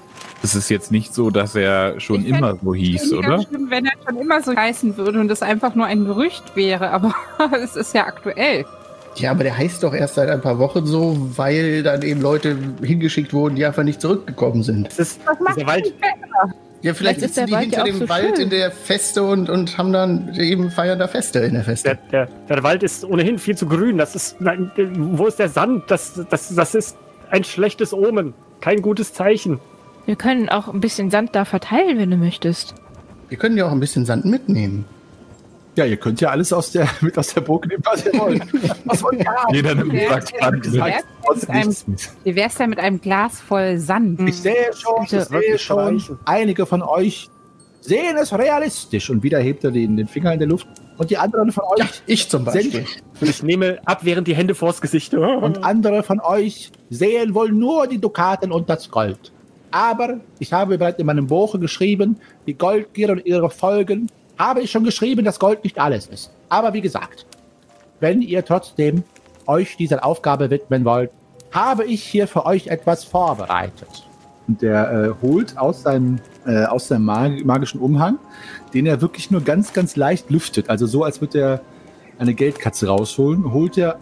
es ist jetzt nicht so, dass er schon Ich immer so hieß, weniger oder? schlimm, wenn er schon immer so heißen würde und es einfach nur ein Gerücht wäre, aber es ist ja aktuell. Ja, aber der heißt doch erst seit ein paar Wochen so, weil dann eben Leute hingeschickt wurden, die einfach nicht zurückgekommen sind. Das ist Was macht dieser Wald. Ja, vielleicht Vielleicht ist sitzen die der Wald hinter ja auch dem so Wald schön. in der Feste und, und haben dann eben feiern da Feste in der Der, Feste. der, der Wald ist ohnehin viel zu grün. Das ist. Nein, wo ist der Sand? Das, das, das ist ein schlechtes Omen. Kein gutes Zeichen. Wir können auch ein bisschen Sand da verteilen, wenn du möchtest. Wir können ja auch ein bisschen Sand mitnehmen. Ja, ihr könnt ja alles aus der, mit aus der Burg nehmen, was ihr wollt. Was wollt ihr haben? Jeder nimmt Ja, sagt, ja, Sand ja. mit. Ja. Sonst einem- nichts mit. Wie wär's denn mit einem Glas voll Sand? Ich sehe schon, ich Das sehe wirklich schon, reichen. einige von euch sehen es realistisch. Und wieder hebt er den, den Finger in der Luft. Und die anderen von euch Ja, ich zum Beispiel. sind Und ich nehme abwehrend die Hände vors Gesicht. und andere von euch sehen wohl nur die Dukaten und das Gold. Aber ich habe bereits in meinem Buch geschrieben, die Goldgier und ihre Folgen, habe ich schon geschrieben, dass Gold nicht alles ist. Aber wie gesagt, wenn ihr trotzdem euch dieser Aufgabe widmen wollt, habe ich hier für euch etwas vorbereitet. Und der äh, holt aus seinem, äh, aus seinem mag magischen Umhang, den er wirklich nur ganz, ganz leicht lüftet, also so, als würde er eine Geldkatze rausholen, holt er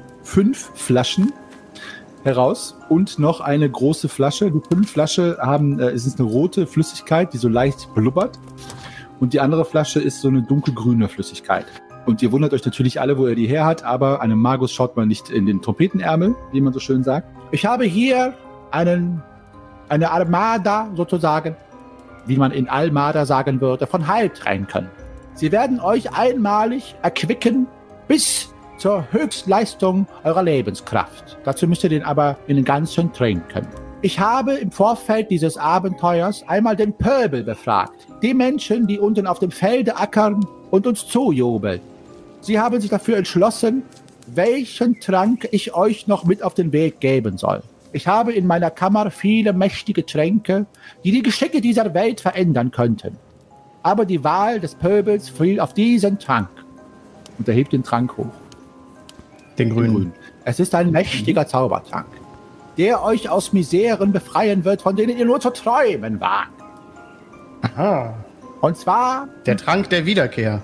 fünf Flaschen heraus und noch eine große Flasche. Die fünf Flaschen haben, äh, es ist eine rote Flüssigkeit, die so leicht blubbert. Und die andere Flasche ist so eine dunkelgrüne Flüssigkeit. Und ihr wundert euch natürlich alle, wo er die her hat, aber einem Magus schaut man nicht in den Trompetenermel, wie man so schön sagt. Ich habe hier einen, eine Armada sozusagen, wie man in Almada sagen würde, von Heiltränken. Sie werden euch einmalig erquicken bis zur Höchstleistung eurer Lebenskraft. Dazu müsst ihr den aber in den Ganzen trinken. Ich habe im Vorfeld dieses Abenteuers einmal den Pöbel befragt. Die Menschen, die unten auf dem Felde ackern und uns zujubeln. Sie haben sich dafür entschlossen, welchen Trank ich euch noch mit auf den Weg geben soll. Ich habe in meiner Kammer viele mächtige Tränke, die die Geschicke dieser Welt verändern könnten. Aber die Wahl des Pöbels fiel auf diesen Trank. Und er hebt den Trank hoch. Den grünen. Grün. Es ist ein mächtiger Zaubertrank, der euch aus Miseren befreien wird, von denen ihr nur zu träumen wagt. Aha. Und zwar Der Trank der Wiederkehr.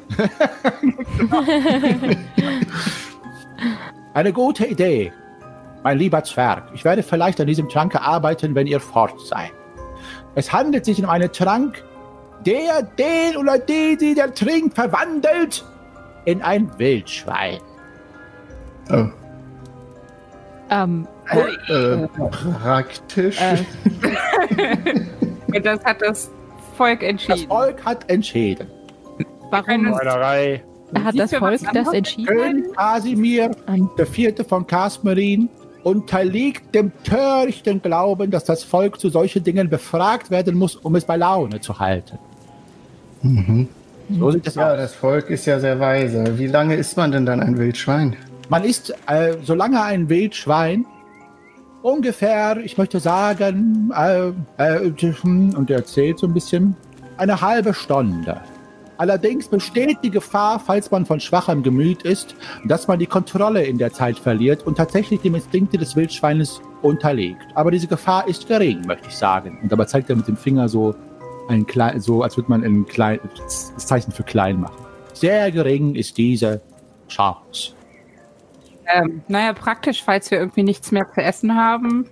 eine gute Idee, mein lieber Zwerg. Ich werde vielleicht an diesem Trank arbeiten, wenn ihr fort seid. Es handelt sich um einen Trank, der den oder die, die der trinkt, verwandelt in ein Wildschwein. Oh. Ähm, Äh, praktisch. Äh. Das hat das Volk Das entschieden. Volk hat entschieden. warum Schweinerei. hat das Siehst du, was Volk das anderes? entschieden? König Kasimir, Ähm, der vierte von Kasmerin, unterliegt dem törichten Glauben, dass das Volk zu solchen Dingen befragt werden muss, um es bei Laune zu halten. Mhm. So sieht es Ja, aus. das Volk ist ja sehr weise. Wie lange isst man denn dann ein Wildschwein? Man ist, äh, solange ein Wildschwein ungefähr, ich möchte sagen, äh, äh, und er erzählt so ein bisschen, eine halbe Stunde. Allerdings besteht die Gefahr, falls man von schwachem Gemüt ist, dass man die Kontrolle in der Zeit verliert und tatsächlich dem Instinkte des Wildschweines unterliegt. Aber diese Gefahr ist gering, möchte ich sagen. Und dabei zeigt er mit dem Finger so, ein klein, so als würde man ein klein, das Zeichen für klein machen. Sehr gering ist diese Chance. Ähm, naja, praktisch, falls wir irgendwie nichts mehr zu essen haben.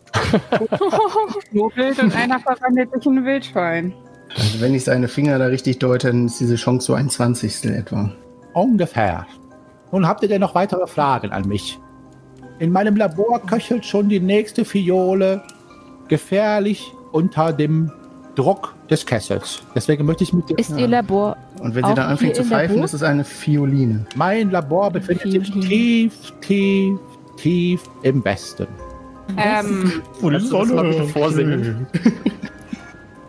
Nur Wild und einer verwandelt sich in ein Wildschwein. Also wenn ich seine Finger da richtig deute, dann ist diese Chance so ein Zwanzigstel etwa. Ungefähr. Nun habt ihr denn noch weitere Fragen an mich? In meinem Labor köchelt schon die nächste Fiole gefährlich unter dem Druck des Kessels. Deswegen möchte ich mit dir... Ist Ihr Labor Und wenn sie Auch dann anfängt hier zu in der pfeifen, Burg? ist es eine Violine. Mein Labor befindet sich Violine. tief, tief, tief im Westen. Ähm, Wo die Sonne vorsingen.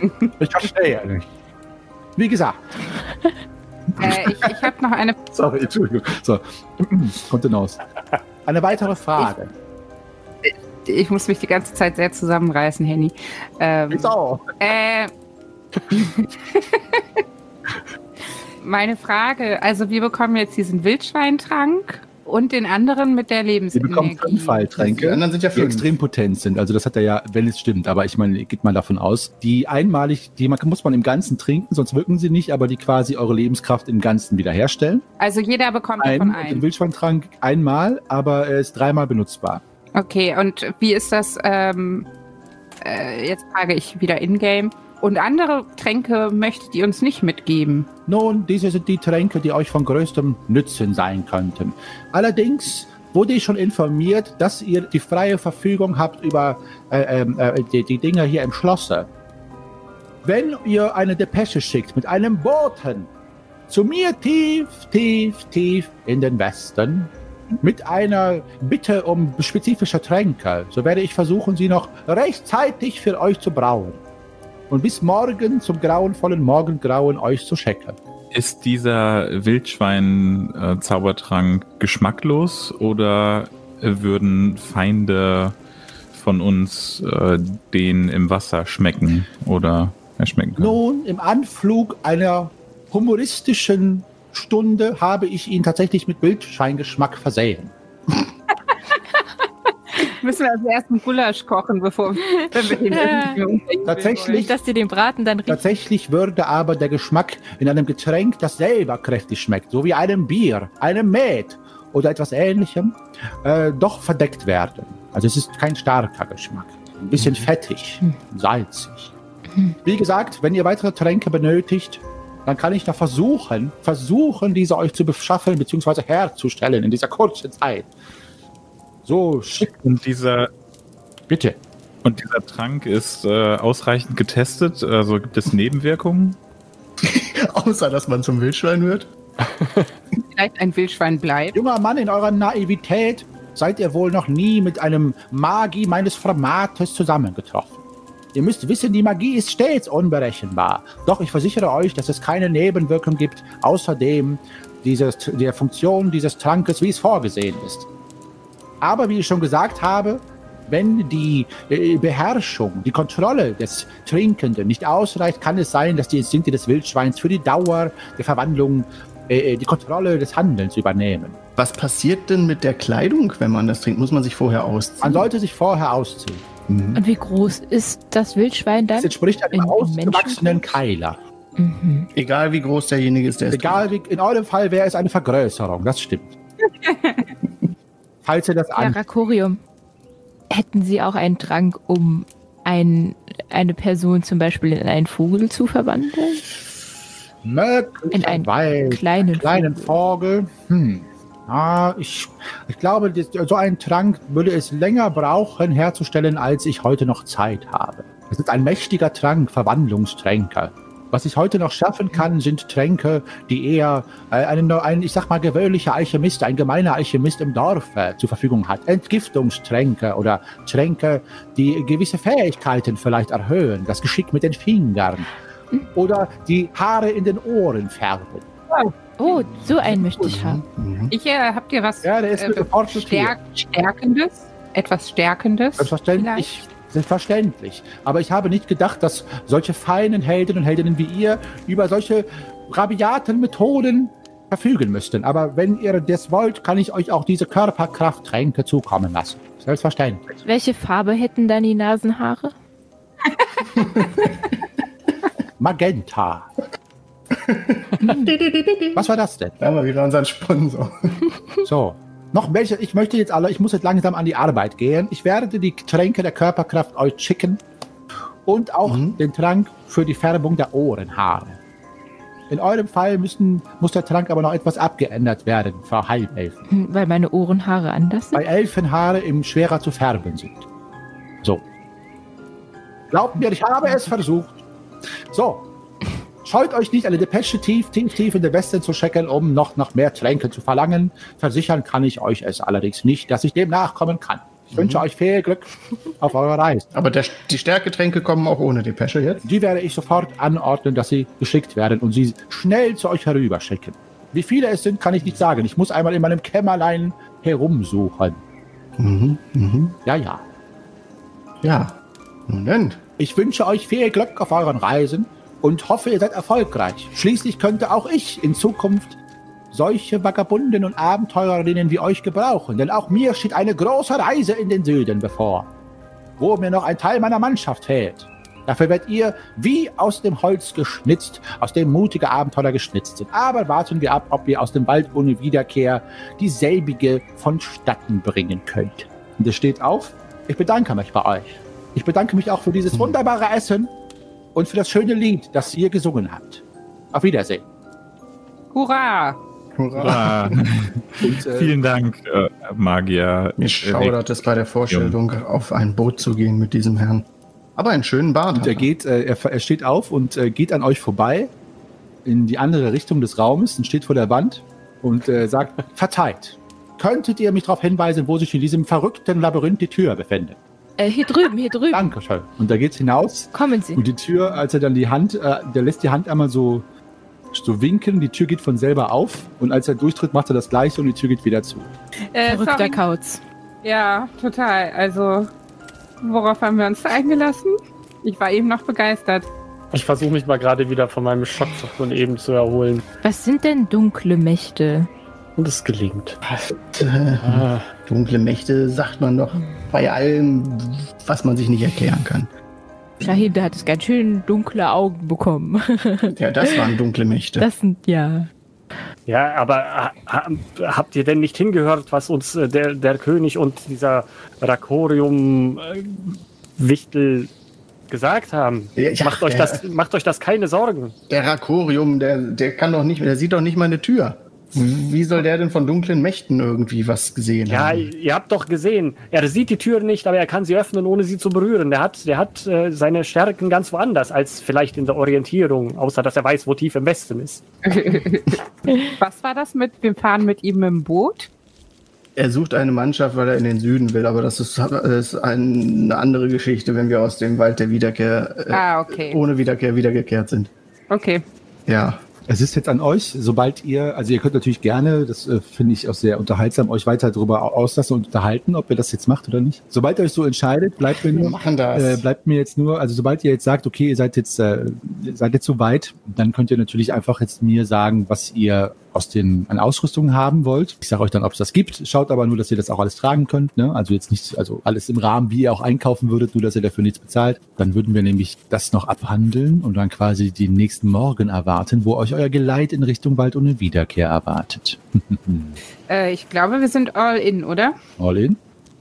Ich verstehe nicht. Wie gesagt. Äh, ich ich habe noch eine. Sorry, Entschuldigung. So, kommt hinaus. Eine weitere Frage. Ich, ich muss mich die ganze Zeit sehr zusammenreißen, Henny. Ähm, Ich auch. Äh, meine Frage, also wir bekommen jetzt diesen Wildschweintrank und den anderen mit der Sie Lebensenergie. bekommen fünf Heiltränke, Die anderen sind ja die fünf. extrem potent sind. Also das hat er ja, wenn es stimmt, aber ich meine, geht mal davon aus. Die einmalig, die man, muss man im Ganzen trinken, sonst wirken sie nicht, aber die quasi eure Lebenskraft im Ganzen wiederherstellen. Also jeder bekommt Ein, davon den einen. Wildschweintrank einmal, aber er ist dreimal benutzbar. Okay, und wie ist das, ähm, äh, jetzt frage ich wieder in-game. Und andere Tränke möchtet ihr uns nicht mitgeben? Nun, diese sind die Tränke, die euch von größtem Nutzen sein könnten. Allerdings wurde ich schon informiert, dass ihr die freie Verfügung habt über äh, äh, die, die Dinge hier im Schlosse. Wenn ihr eine Depesche schickt mit einem Boten zu mir tief, tief, tief in den Westen mit einer Bitte um spezifische Tränke, so werde ich versuchen, sie noch rechtzeitig für euch zu brauen. Und bis morgen zum grauenvollen Morgengrauen euch zu checken. Ist dieser Wildschwein-Zaubertrank geschmacklos oder würden Feinde von uns äh, den im Wasser schmecken oder erschmecken können? Nun, im Anflug einer humoristischen Stunde habe ich ihn tatsächlich mit Wildschweingeschmack versehen. Müssen wir also erst einen Gulasch kochen, bevor wenn wir den irgendwie umbringen Tatsächlich. Nicht, dass die den Braten dann riechen. Tatsächlich würde aber der Geschmack in einem Getränk, das selber kräftig schmeckt, so wie einem Bier, einem Met oder etwas Ähnlichem, äh, doch verdeckt werden. Also es ist kein starker Geschmack. Ein bisschen fettig, salzig. Wie gesagt, wenn ihr weitere Tränke benötigt, dann kann ich da versuchen, versuchen, diese euch zu beschaffen bzw. herzustellen in dieser kurzen Zeit. So, schick. Und dieser, Bitte. und dieser Trank ist äh, ausreichend getestet? Also gibt es Nebenwirkungen? Außer, dass man zum Wildschwein wird. vielleicht ein Wildschwein bleibt. Junger Mann, in eurer Naivität seid ihr wohl noch nie mit einem Magi meines Formates zusammengetroffen. Ihr müsst wissen, die Magie ist stets unberechenbar. Doch ich versichere euch, dass es keine Nebenwirkung gibt, außerdem dieses, der Funktion dieses Trankes, wie es vorgesehen ist. Aber wie ich schon gesagt habe, wenn die äh, Beherrschung, die Kontrolle des Trinkenden nicht ausreicht, kann es sein, dass die Instinkte des Wildschweins für die Dauer der Verwandlung äh, die Kontrolle des Handelns übernehmen. Was passiert denn mit der Kleidung, wenn man das trinkt? Muss man sich vorher ausziehen? Man sollte sich vorher ausziehen. Mhm. Und wie groß ist das Wildschwein dann? Das entspricht einem In- in ausgewachsenen Menschengröße? Keiler. Mhm. Egal wie groß derjenige ist, der es Egal, wie, in eurem Fall wäre es eine Vergrößerung, das stimmt. Falls ihr das Ja, an... Rakorium. Hätten Sie auch einen Trank, um ein, eine Person zum Beispiel in einen Vogel zu verwandeln? In einen Möglicherweise kleinen, kleinen Vogel. Hm. Ah, ich, ich glaube, das, so einen Trank würde es länger brauchen herzustellen, als ich heute noch Zeit habe. Es ist ein mächtiger Trank, Verwandlungstränke. Was ich heute noch schaffen kann, sind Tränke, die eher äh, ein, ein, ich sag mal, gewöhnlicher Alchemist, ein gemeiner Alchemist im Dorf äh, zur Verfügung hat. Entgiftungstränke oder Tränke, die gewisse Fähigkeiten vielleicht erhöhen, das Geschick mit den Fingern oder die Haare in den Ohren färben. Oh, so einen möchte ich haben. Mhm. Ich, äh, habt ihr was Ja, der ist mit äh, sofort zu Stärk Stärkendes? Etwas Stärkendes? Selbstverständlich. Selbstverständlich. Aber ich habe nicht gedacht, dass solche feinen Helden und Heldinnen wie ihr über solche rabiaten Methoden verfügen müssten. Aber wenn ihr das wollt, kann ich euch auch diese Körperkrafttränke zukommen lassen. Selbstverständlich. Welche Farbe hätten dann die Nasenhaare? Magenta. Was war das denn? Da haben wir wieder unseren Sponsor. So. Noch welche, ich möchte jetzt alle, ich muss jetzt langsam an die Arbeit gehen. Ich werde die Tränke der Körperkraft euch schicken und auch Mhm. den Trank für die Färbung der Ohrenhaare. In eurem Fall müssen, muss der Trank aber noch etwas abgeändert werden, Frau Halbelfen. Hm, weil meine Ohrenhaare anders sind. Weil Elfenhaare im schwerer zu färben sind. So. Glaubt mir, ich habe es versucht. So. Scheut euch nicht, eine Depesche tief, tief, tief in den Westen zu checken, um noch nach mehr Tränken zu verlangen. Versichern kann ich euch es allerdings nicht, dass ich dem nachkommen kann. Ich wünsche euch viel Glück auf eurer Reise. Aber der, die Stärketränke kommen auch ohne Depesche jetzt? Die werde ich sofort anordnen, dass sie geschickt werden und sie schnell zu euch herüber schicken. Wie viele es sind, kann ich nicht sagen. Ich muss einmal in meinem Kämmerlein herumsuchen. Mhm, mhm. Ja, ja. Ja, nun denn. Ich wünsche euch viel Glück auf euren Reisen und hoffe, ihr seid erfolgreich. Schließlich könnte auch ich in Zukunft solche Vagabunden und Abenteurerinnen wie euch gebrauchen, denn auch mir steht eine große Reise in den Süden bevor, wo mir noch ein Teil meiner Mannschaft fehlt. Dafür werdet ihr wie aus dem Holz geschnitzt, aus dem mutige Abenteurer geschnitzt sind. Aber warten wir ab, ob ihr aus dem Wald ohne Wiederkehr dieselbige vonstatten bringen könnt. Und es steht auf, ich bedanke mich bei euch. Ich bedanke mich auch für dieses wunderbare Essen und für das schöne Lied, das ihr gesungen habt. Auf Wiedersehen. Hurra! Hurra. Und, äh, Vielen Dank, äh, Magier. Mir schaudert es bei der Vorstellung, auf ein Boot zu gehen mit diesem Herrn. Aber einen schönen Bart. Und hat er geht, äh, er, er steht auf und äh, geht an euch vorbei in die andere Richtung des Raumes und steht vor der Wand und äh, sagt, verzeiht, könntet ihr mich darauf hinweisen, wo sich in diesem verrückten Labyrinth die Tür befindet? Äh, hier drüben, hier drüben. Dankeschön. Und da geht's hinaus Kommen Sie. und die Tür, als er dann die Hand, äh, der lässt die Hand einmal so, so winken, die Tür geht von selber auf und als er durchtritt, macht er das Gleiche und die Tür geht wieder zu. Äh, Verrückter sorry. Kauz. Ja, total. Also, worauf haben wir uns da eingelassen? Ich war eben noch begeistert. Ich versuche mich mal gerade wieder von meinem Schock von eben zu erholen. Was sind denn dunkle Mächte? Und es gelingt. Äh, Ah, dunkle Mächte sagt man doch bei allem, was man sich nicht erklären kann. Shahid hat es ganz schön dunkle Augen bekommen. Ja, das waren dunkle Mächte. Das sind, ja. ja, aber ha, ha, habt ihr denn nicht hingehört, was uns äh, der, der König und dieser Rakorium-Wichtel gesagt haben? Ja, ja, macht, euch der- das, macht euch das keine Sorgen. Der Rakorium, der, der kann doch nicht, der sieht doch nicht mal eine Tür. Wie soll der denn von dunklen Mächten irgendwie was gesehen Ja, haben? ihr habt doch gesehen, er sieht die Tür nicht, aber er kann sie öffnen, ohne sie zu berühren. Der hat, der hat äh, seine Stärken ganz woanders als vielleicht in der Orientierung, außer dass er weiß, wo tief im Westen ist. Was war das mit, wir fahren mit ihm im Boot? Er sucht eine Mannschaft, weil er in den Süden will, aber das ist, ist eine andere Geschichte, wenn wir aus dem Wald der Wiederkehr äh, Ah, okay. ohne Wiederkehr wiedergekehrt sind. Okay. Ja. Es ist jetzt an euch, sobald ihr, also ihr könnt natürlich gerne, das äh, finde ich auch sehr unterhaltsam, euch weiter darüber au- auslassen und unterhalten, ob ihr das jetzt macht oder nicht. Sobald ihr euch so entscheidet, bleibt mir Wir nur, machen das. äh, bleibt mir jetzt nur, also sobald ihr jetzt sagt, okay, ihr seid jetzt, äh, ihr seid jetzt so weit, dann könnt ihr natürlich einfach jetzt mir sagen, was ihr aus den an Ausrüstung haben wollt. Ich sage euch dann, ob es das gibt. Schaut aber nur, dass ihr das auch alles tragen könnt. Ne? Also jetzt nicht, also alles im Rahmen, wie ihr auch einkaufen würdet, nur dass ihr dafür nichts bezahlt. Dann würden wir nämlich das noch abhandeln und dann quasi den nächsten Morgen erwarten, wo euch euer Geleit in Richtung Wald ohne Wiederkehr erwartet. Äh, ich glaube, wir sind all in, oder? All in?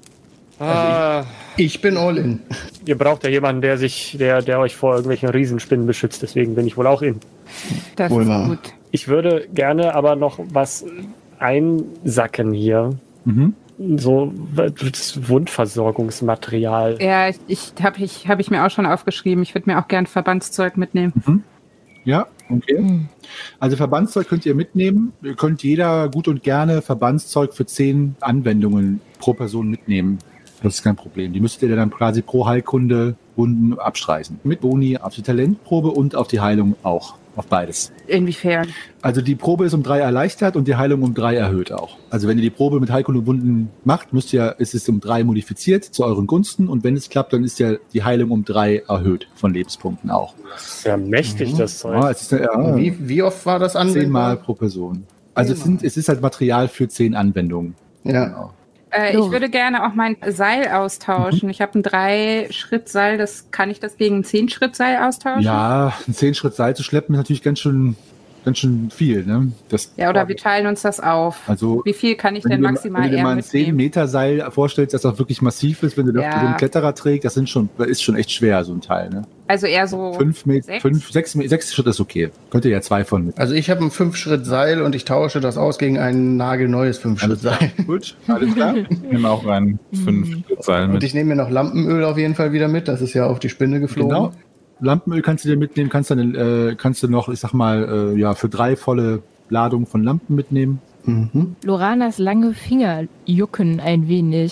Ah, Ich bin all in. ihr braucht ja jemanden, der sich, der, der euch vor irgendwelchen Riesenspinnen beschützt, deswegen bin ich wohl auch in. Das Wohl ist wahr. gut. Ich würde gerne aber noch was einsacken hier. Mhm. So das Wundversorgungsmaterial. Ja, ich, ich habe ich, hab ich mir auch schon aufgeschrieben. Ich würde mir auch gern Verbandszeug mitnehmen. Ja, okay. Also Verbandszeug könnt ihr mitnehmen. Ihr könnt jeder gut und gerne Verbandszeug für zehn Anwendungen pro Person mitnehmen. Das ist kein Problem. Die müsstet ihr dann quasi pro Heilkunde Wunden abstreichen. Mit Boni auf die Talentprobe und auf die Heilung auch. Auf beides. Inwiefern? Also die Probe ist um drei erleichtert und die Heilung um drei erhöht auch. Also wenn ihr die Probe mit Heilkunde und Wunden macht, müsst ihr, ist es um drei modifiziert zu euren Gunsten und wenn es klappt, dann ist ja die Heilung um drei erhöht von Lebenspunkten auch. Das ist ja mächtig, das Zeug. Ja, es ist, ja, Wie, wie oft war das anwendbar? zehnmal pro Person. Also es, sind, es ist halt Material für zehn Anwendungen. Ja. Genau. Äh, ich würde gerne auch mein Seil austauschen. Ich habe ein drei-Schritt-Seil. Das, kann ich das gegen ein zehn-Schritt-Seil austauschen? Ja, ein zehn Schritt Seil zu schleppen ist natürlich ganz schön, ganz schön viel. Ne? Das, Ja, oder wir teilen uns das auf. also, Wie viel kann ich wenn denn du, dir- maximal wenn du dir eher mal ein zehn mitnehmen? Meter Seil vorstellst, das auch wirklich massiv ist, wenn du das Ja. für so einen Kletterer trägst, das sind schon, das ist schon echt schwer, so ein Teil. Ne? Also eher so Fünf Meter, sechs? fünf, sechs, sechs Schritt ist okay. Könnt ihr ja zwei von mit. Also ich habe ein fünf-Schritt-Seil und ich tausche das aus gegen ein nagelneues fünf-Schritt-Seil. Gut, alles klar. Ich nehme auch ein fünf Seil Und mit. ich nehme mir noch Lampenöl auf jeden Fall wieder mit. Das ist ja auf die Spinne geflogen. Genau. Lampenöl kannst du dir mitnehmen, kannst du, dann, äh, kannst du noch, ich sag mal, äh, ja, für drei volle Ladungen von Lampen mitnehmen. Mhm. Loranas lange Finger jucken ein wenig.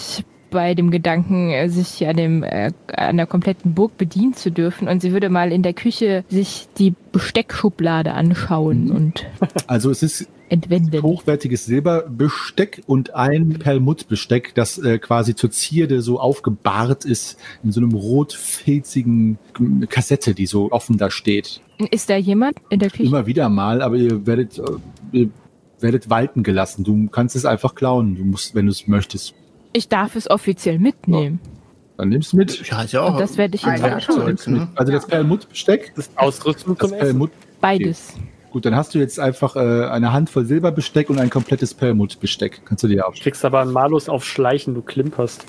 bei dem Gedanken, äh, sich an, dem, äh, an der kompletten Burg bedienen zu dürfen. Und sie würde mal in der Küche sich die Besteckschublade anschauen Mhm. und Also es ist entwenden. hochwertiges Silberbesteck und ein Perlmuttbesteck, das äh, quasi zur Zierde so aufgebahrt ist in so einem rotfilzigen Kassette, die so offen da steht. Ist da jemand in der Küche? Immer wieder mal, aber ihr werdet, äh, ihr werdet walten gelassen. Du kannst es einfach klauen, du musst, wenn du es möchtest. Ich darf es offiziell mitnehmen. Dann nimmst du mit. Ja, ist ja auch Und das werde ich ein jetzt auch Werkzeug, ne? Also das Perlmuttbesteck, Das ist Ausrüstung das zum Essen. Perlmutt. Beides. Gut, dann hast du jetzt einfach äh, eine Handvoll Silberbesteck und ein komplettes Perlmuttbesteck. Kannst du dir aufschreiben. Kriegst aber einen Malus auf Schleichen, du klimperst.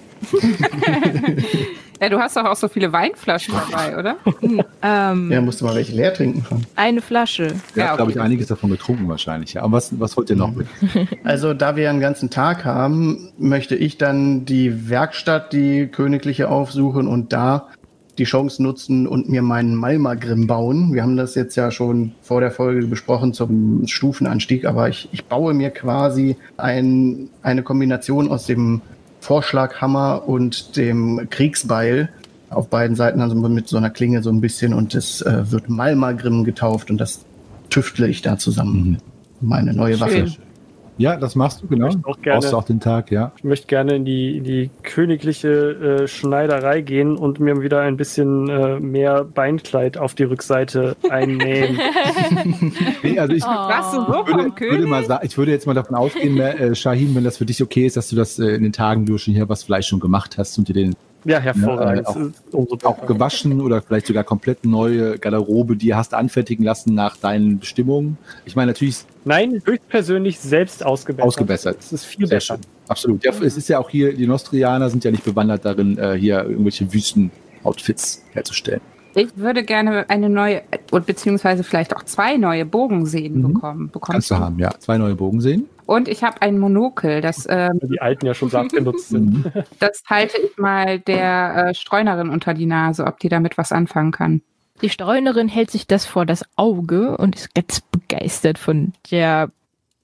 Ja, du hast doch auch so viele Weinflaschen dabei, oder? Ähm, Ja, musst du mal welche leer trinken schon. Eine Flasche. Ja, Ja, habe, glaube okay. ich, einiges davon getrunken wahrscheinlich. Ja. Aber was, was wollt ihr noch mit? Also, da wir einen ganzen Tag haben, möchte ich dann die Werkstatt, die königliche, aufsuchen und da die Chance nutzen und mir meinen Malmagrim bauen. Wir haben das jetzt ja schon vor der Folge besprochen zum Stufenanstieg, aber ich, ich baue mir quasi ein, eine Kombination aus dem Vorschlaghammer und dem Kriegsbeil auf beiden Seiten, also mit so einer Klinge so ein bisschen, und das äh, wird Malmagrim getauft und das tüftle ich da zusammen. Meine neue Waffe. Schön. Ja, das machst du, genau. Ich möchte auch gerne- Brauchst du auch den Tag, ja. Ich möchte gerne in die, in die königliche äh, Schneiderei gehen und mir wieder ein bisschen äh, mehr Beinkleid auf die Rückseite einnähen. Nee, also ich, Was, so Oh. würde, vom würde König? mal sagen, ich würde jetzt mal davon ausgehen, äh, Shahin, wenn das für dich okay ist, dass du das äh, in den Tagen, du schon hier was Fleisch schon gemacht hast und dir den Ja, hervorragend. Ja, äh, auch- Das ist umso auch besser. gewaschen oder vielleicht sogar komplett neue Garderobe, die hast anfertigen lassen nach deinen Bestimmungen. Ich meine, natürlich ist Nein, höchstpersönlich selbst ausgebessert. ausgebessert. Das ist viel Sehr besser. schön. Absolut. Ja, es ist ja auch hier, die Nostrianer sind ja nicht bewandert darin, äh, hier irgendwelche Wüsten-Outfits herzustellen. Ich würde gerne eine neue, und beziehungsweise vielleicht auch zwei neue Bogensehnen Mhm. bekommen. Kannst Bekommst du du? haben, ja. Zwei neue Bogensehnen. Und ich habe ein Monokel, das, ähm, Die alten ja schon so abgenutzt sind. Mhm. das halte ich mal der äh, Streunerin unter die Nase, ob die damit was anfangen kann. Die Streunerin hält sich das vor das Auge und ist ganz begeistert von der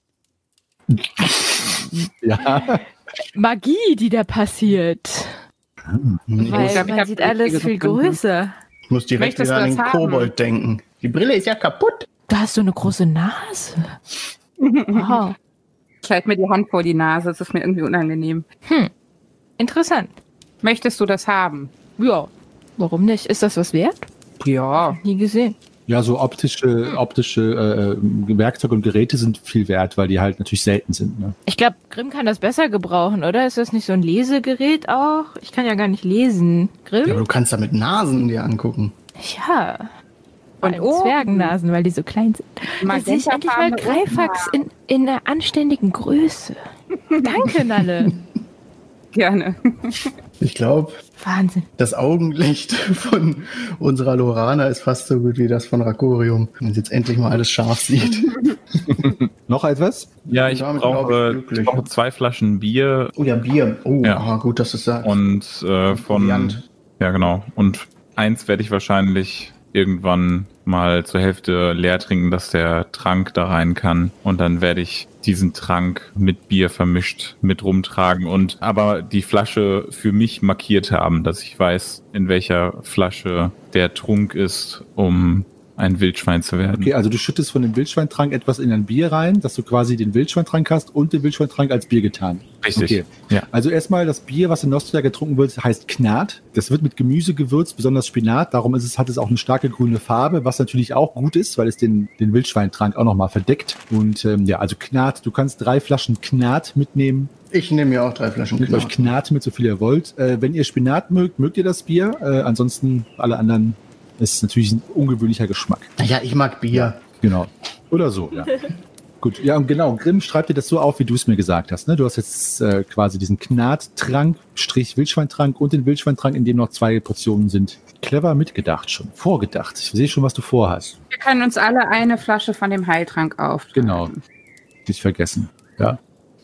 Ja. Magie, die da passiert. Ich Weil Ich glaub, ich man hab sieht die alles richtige viel gefunden. größer. muss direkt Möchtest wieder du an den das haben? Kobold denken. Die Brille ist ja kaputt. Du hast so eine große Nase. Wow. Ich halte mir die Hand vor die Nase, das ist mir irgendwie unangenehm. Hm. Interessant. Möchtest du das haben? Ja. Warum nicht? Ist das was wert? Ja. Nie gesehen. Ja, so optische, optische äh, Werkzeuge und Geräte sind viel wert, weil die halt natürlich selten sind. Ne? Ich glaube, Grimm kann das besser gebrauchen, oder? Ist das nicht so ein Lesegerät auch? Ich kann ja gar nicht lesen. Ja, aber Grimm? du kannst da mit Nasen dir angucken. Ja. Und Und oben- Zwergennasen, weil die so klein sind. Da sehe ich endlich mal Magentafarbene Greifax in, in einer anständigen Größe. Danke, Nalle. Gerne. Ich glaube, Wahnsinn. das Augenlicht von unserer Lorana ist fast so gut wie das von Rakorium. Wenn sie jetzt endlich mal alles scharf sieht. Noch etwas? Ja, ich Damit glaub ich brauche, glücklich. ich brauche zwei Flaschen Bier Oh ja, Bier. Oh, Ja. ah, gut, dass du es sagst. und äh, von. Proviant. Ja, genau. Und eins werde ich wahrscheinlich irgendwann mal zur Hälfte leer trinken, dass der Trank da rein kann. Und dann werde ich diesen Trank mit Bier vermischt mit rumtragen und aber die Flasche für mich markiert haben, dass ich weiß, in welcher Flasche der Trunk ist, um ein Wildschwein zu werden. Okay, also du schüttest von dem Wildschweintrank etwas in ein Bier rein, dass du quasi den Wildschweintrank hast und den Wildschweintrank als Bier getan. Richtig. Okay. Ja. Also erstmal, das Bier, was in Nostria getrunken wird, heißt Knat. Das wird mit Gemüse gewürzt, besonders Spinat. Darum ist es, hat es auch eine starke grüne Farbe, was natürlich auch gut ist, weil es den, den Wildschweintrank auch nochmal verdeckt. Und ähm, ja, also Knat, du kannst drei Flaschen Knat mitnehmen. Ich nehme mir auch drei Flaschen Nehmt euch Knat. Knat mit, so viel ihr wollt. Äh, wenn ihr Spinat mögt, mögt ihr das Bier. Äh, ansonsten alle anderen ist natürlich ein ungewöhnlicher Geschmack. Naja, ich mag Bier. Genau. Oder so, ja. Gut, ja, und genau. Grimm, schreib dir das so auf, wie du es mir gesagt hast. Ne? Du hast jetzt äh, quasi diesen Knat-Trank, Strich Wildschweintrank und den Wildschweintrank, in dem noch zwei Portionen sind. Clever mitgedacht schon. Vorgedacht. Ich sehe schon, was du vorhast. Wir können uns alle eine Flasche von dem Heiltrank auf. Genau. Nicht vergessen. Ja.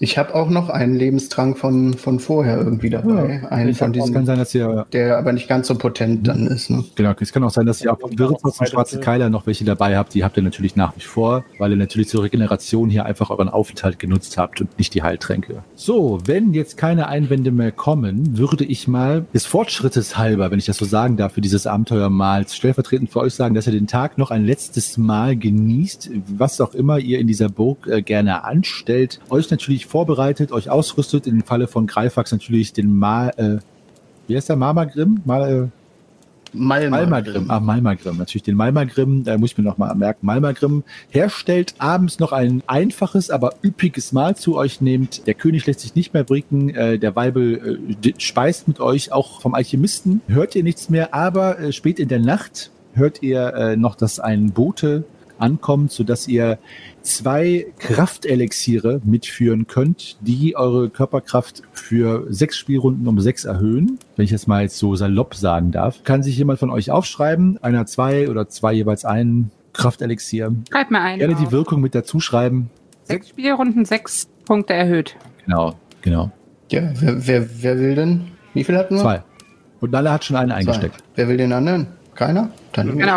Ich habe auch noch einen Lebenstrank von, von vorher irgendwie dabei. Ja, einen von es diesen, kann sein, dass ihr, der aber nicht ganz so potent dann ist. Ne? genau, es kann auch sein, dass ihr auch vom Wirtshaus und Schwarze Keiler noch welche dabei habt. Die habt ihr natürlich nach wie vor, weil ihr natürlich zur Regeneration hier einfach euren Aufenthalt genutzt habt und nicht die Heiltränke. So, wenn jetzt keine Einwände mehr kommen, würde ich mal des Fortschrittes halber, wenn ich das so sagen darf, für dieses Abenteuer mal stellvertretend für euch sagen, dass ihr den Tag noch ein letztes Mal genießt, was auch immer ihr in dieser Burg äh, gerne anstellt. Euch natürlich vorbereitet, euch ausrüstet, im Falle von Greifax natürlich den Mal, äh, wie heißt der, Malmagrim? Mal, äh, Malmagrim. Ah, Malmagrim, natürlich den Malmagrim, da muss ich mir noch mal merken, Malmagrim herstellt, abends noch ein einfaches, aber üppiges Mahl zu euch nehmt. Der König lässt sich nicht mehr blicken, äh, der Weibel äh, speist mit euch, auch vom Alchemisten hört ihr nichts mehr, aber äh, spät in der Nacht hört ihr äh, noch, dass ein Bote ankommt, sodass ihr zwei Kraftelixiere mitführen könnt, die eure Körperkraft für sechs Spielrunden um sechs erhöhen. Wenn ich das mal jetzt so salopp sagen darf. Kann sich jemand von euch aufschreiben? Einer zwei oder zwei jeweils einen Kraftelixier. Schreib mal einen Gerne die auf. Wirkung mit dazu schreiben. Sechs Spielrunden, sechs Punkte erhöht. Genau, genau. Ja, wer, wer, wer will denn? Wie viel hatten wir? Zwei. Und Nalle hat schon einen Zwei. eingesteckt. Wer will den anderen? Keiner? Dann Genau.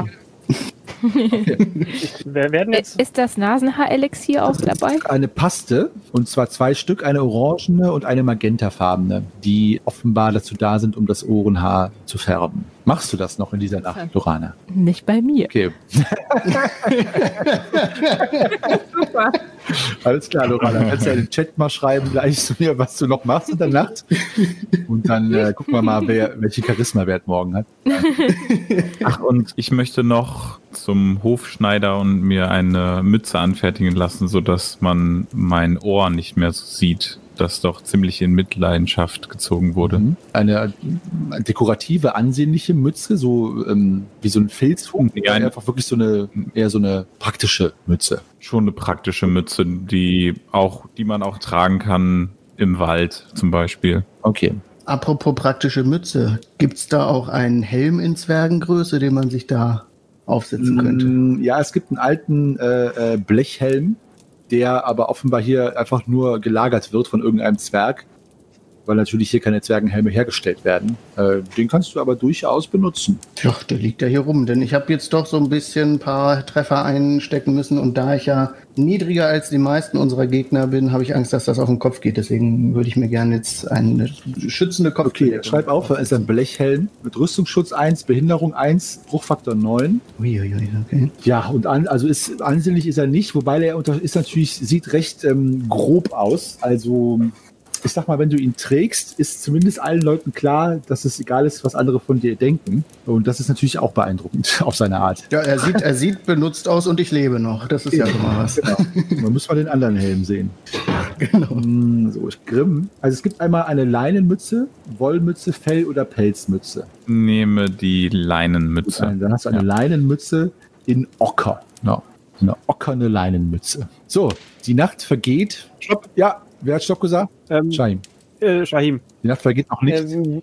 Wir werden jetzt. Ist das Nasenhaar-Elixier auch dabei? Eine Paste, und zwar zwei Stück, eine orangene und eine magentafarbene, die offenbar dazu da sind, um das Ohrenhaar zu färben. Machst du das noch in dieser Nacht, Lorana? Nicht bei mir. Okay. Super. Alles klar, Lorana. Kannst du ja in den Chat mal schreiben, gleich zu mir, was du noch machst in der Nacht. Und dann äh, gucken wir mal, wer welche Charisma-Wert morgen hat. Ach, und ich möchte noch zum Hofschneider und mir eine Mütze anfertigen lassen, sodass man mein Ohr nicht mehr so sieht, das doch ziemlich in Mitleidenschaft gezogen wurde. Mhm. Eine äh, dekorative, ansehnliche Mütze, so ähm, wie so ein Filzhut. Ja, Ja, einfach wirklich so eine, eher so eine praktische Mütze. Schon eine praktische Mütze, die auch, die man auch tragen kann im Wald zum Beispiel. Okay. Apropos praktische Mütze, gibt's da auch einen Helm in Zwergengröße, den man sich da aufsetzen könnte? Mm, Ja, es gibt einen alten äh, äh, Blechhelm, der aber offenbar hier einfach nur gelagert wird von irgendeinem Zwerg, weil natürlich hier keine Zwergenhelme hergestellt werden. Äh, den kannst du aber durchaus benutzen. Ja, der liegt ja hier rum, denn ich habe jetzt doch so ein bisschen ein paar Treffer einstecken müssen und da ich ja niedriger als die meisten unserer Gegner bin, habe ich Angst, dass das auf den Kopf geht. Deswegen würde ich mir gerne jetzt eine schützende Kopf. Okay, schreib auf, es ist ein Blechhelm mit Rüstungsschutz eins, Behinderung eins, Bruchfaktor neun. Uiuiui, okay. Ja, und an, also ist, ansehnlich ist er nicht, wobei er unter, ist natürlich, sieht recht ähm, grob aus. Also ich sag mal, wenn du ihn trägst, ist zumindest allen Leuten klar, dass es egal ist, was andere von dir denken. Und das ist natürlich auch beeindruckend auf seine Art. Ja, er sieht, er sieht benutzt aus und ich lebe noch. Das ist ja schon mal was. Genau. Man muss mal den anderen Helm sehen. Genau. Mm, So, ich grimm. Also es gibt einmal eine Leinenmütze, Wollmütze, Fell- oder Pelzmütze. Nehme die Leinenmütze. Dann hast du eine Ja. Leinenmütze in Ocker. Ja, so eine ockerne Leinenmütze. So, die Nacht vergeht. Stopp. Ja, wer hat Stopp gesagt? Ähm, Shahim. äh, Shahim. Die Nacht vergeht noch nicht. Ähm,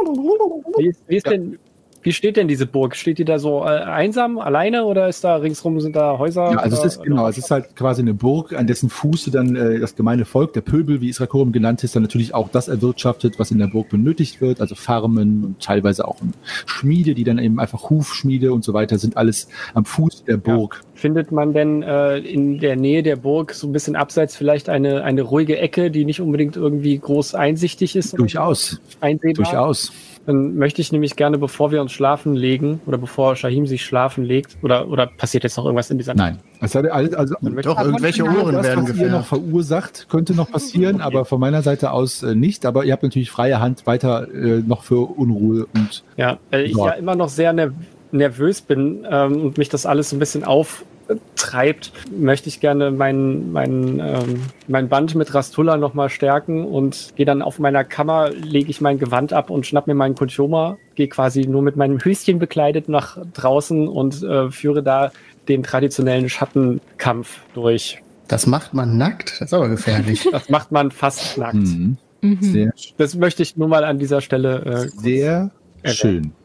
wie, ist, wie, ist Ja. denn, wie steht denn diese Burg? Steht die da so äh, einsam, alleine oder ist da ringsrum sind da Häuser? Ja, also es oder, ist genau, es ist halt quasi eine Burg, an dessen Fuße dann äh, das gemeine Volk, der Pöbel, wie Israkorum genannt ist, dann natürlich auch das erwirtschaftet, was in der Burg benötigt wird, also Farmen und teilweise auch Schmiede, die dann eben einfach Hufschmiede und so weiter sind, alles am Fuß der Burg. Findet man denn äh, in der Nähe der Burg so ein bisschen abseits vielleicht eine, eine ruhige Ecke, die nicht unbedingt irgendwie groß einsichtig ist? Durchaus, Einsehbar? durchaus. Dann möchte ich nämlich gerne, bevor wir uns schlafen legen oder bevor Shahim sich schlafen legt, oder, oder passiert jetzt noch irgendwas in dieser Nein. Es hat alles, also Doch, irgendwelche Ohren das, werden was ihr noch gefärbt. verursacht, könnte noch passieren, aber von meiner Seite aus äh, nicht. Aber ihr habt natürlich freie Hand weiter äh, noch für Unruhe und Ja, weil ich Ja. ja immer noch sehr ner nervös bin ähm, und mich das alles so ein bisschen auftreibt, möchte ich gerne mein, mein, ähm, mein Band mit Rastulla nochmal stärken und gehe dann auf meiner Kammer, lege ich mein Gewand ab und schnapp mir meinen Kunchoma, gehe quasi nur mit meinem Höschen bekleidet nach draußen und äh, führe da den traditionellen Schattenkampf durch. Das macht man nackt? Das ist aber gefährlich. Das macht man fast nackt. Mhm. Mhm. Sehr, Das möchte ich nur mal an dieser Stelle äh, sehr Okay. schön.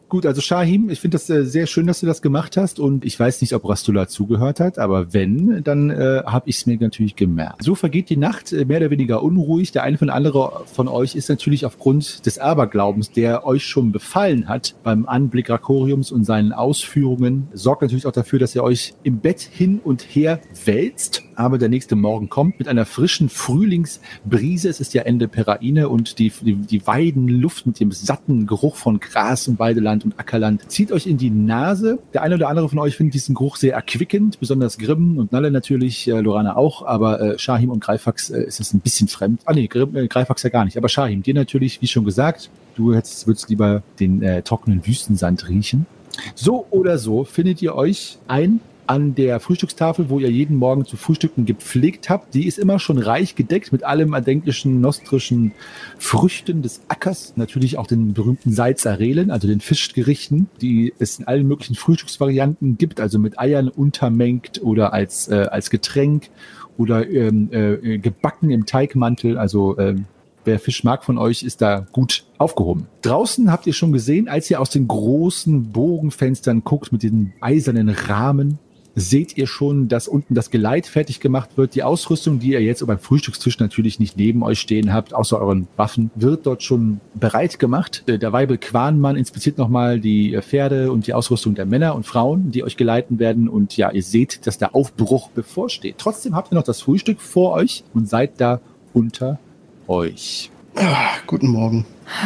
Gut, also Shahim, ich finde das äh, sehr schön, dass du das gemacht hast und ich weiß nicht, ob Rastula zugehört hat, aber wenn, dann äh, habe ich es mir natürlich gemerkt. So vergeht die Nacht äh, mehr oder weniger unruhig. Der eine von andere von euch ist natürlich aufgrund des Aberglaubens, der euch schon befallen hat beim Anblick Rakoriums und seinen Ausführungen, sorgt natürlich auch dafür, dass ihr euch im Bett hin und her wälzt. Aber der nächste Morgen kommt mit einer frischen Frühlingsbrise. Es ist ja Ende Peraine und die, die, die Weidenluft mit dem satten Geruch von Gras und Weideland und Ackerland zieht euch in die Nase. Der eine oder andere von euch findet diesen Geruch sehr erquickend, besonders Grimm und Nalle natürlich, äh, Lorana auch, aber äh, Shahim und Greifax äh, ist es ein bisschen fremd. Ah nee, Grimm, äh, Greifax ja gar nicht, aber Shahim, dir natürlich, wie schon gesagt, du hättest, würdest lieber den äh, trockenen Wüstensand riechen. So oder so findet ihr euch ein an der Frühstückstafel, wo ihr jeden Morgen zu frühstücken gepflegt habt. Die ist immer schon reich gedeckt mit allem erdenklichen nostrischen Früchten des Ackers. Natürlich auch den berühmten Salzarelen, also den Fischgerichten, die es in allen möglichen Frühstücksvarianten gibt, also mit Eiern untermengt oder als, äh, als Getränk oder ähm, äh, gebacken im Teigmantel, also äh, wer Fisch mag von euch, ist da gut aufgehoben. Draußen habt ihr schon gesehen, als ihr aus den großen Bogenfenstern guckt mit den eisernen Rahmen, seht ihr schon, dass unten das Geleit fertig gemacht wird. Die Ausrüstung, die ihr jetzt beim Frühstückstisch natürlich nicht neben euch stehen habt, außer euren Waffen, wird dort schon bereit gemacht. Der Weibel Quanmann inspiziert nochmal die Pferde und die Ausrüstung der Männer und Frauen, die euch geleiten werden. Und ja, ihr seht, dass der Aufbruch bevorsteht. Trotzdem habt ihr noch das Frühstück vor euch und seid da unter euch. Ah, guten Morgen.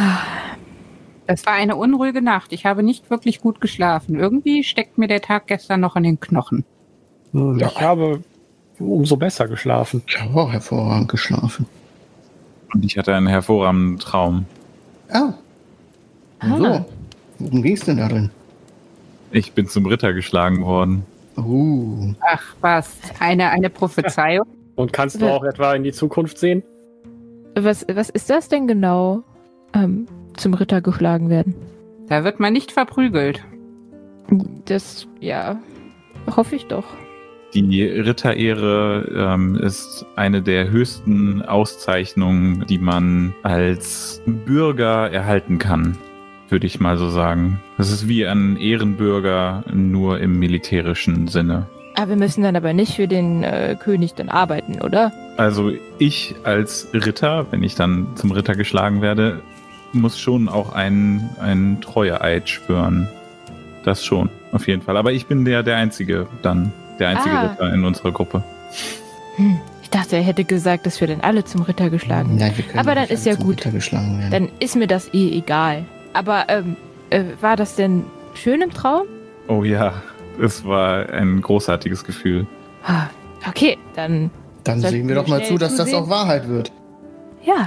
Es war eine unruhige Nacht. Ich habe nicht wirklich gut geschlafen. Irgendwie steckt mir der Tag gestern noch in den Knochen. Ich ja. habe umso besser geschlafen. Ich habe auch hervorragend geschlafen. Und ich hatte einen hervorragenden Traum. Ah. Ah. So. Worum ging es denn da drin? Ich bin zum Ritter geschlagen worden. Uh. Ach was, eine, eine Prophezeiung? Und kannst du auch etwa in die Zukunft sehen? Was, was ist das denn genau? Ähm, zum Ritter geschlagen werden. Da wird man nicht verprügelt. Das, ja, hoffe ich doch. Die Ritterehre ähm, ist eine der höchsten Auszeichnungen, die man als Bürger erhalten kann, würde ich mal so sagen. Das ist wie ein Ehrenbürger, nur im militärischen Sinne. Aber wir müssen dann aber nicht für den äh, König dann arbeiten, oder? Also ich als Ritter, wenn ich dann zum Ritter geschlagen werde, muss schon auch einen, einen Treueeid schwören. Das schon, auf jeden Fall. Aber ich bin der, der Einzige dann, der einzige Ah. Ritter in unserer Gruppe. Hm. Ich dachte, er hätte gesagt, dass wir dann alle zum Ritter geschlagen werden. Nein, wir können Aber dann nicht ist alle ja zum gut. Ritter geschlagen werden. Dann ist mir das eh egal. Aber ähm, äh, war das denn schön im Traum? Oh ja, es war ein großartiges Gefühl. Ah, okay, dann Dann sollten sehen wir wir doch mal schnell zu, dass das zusehen. auch Wahrheit wird. ja,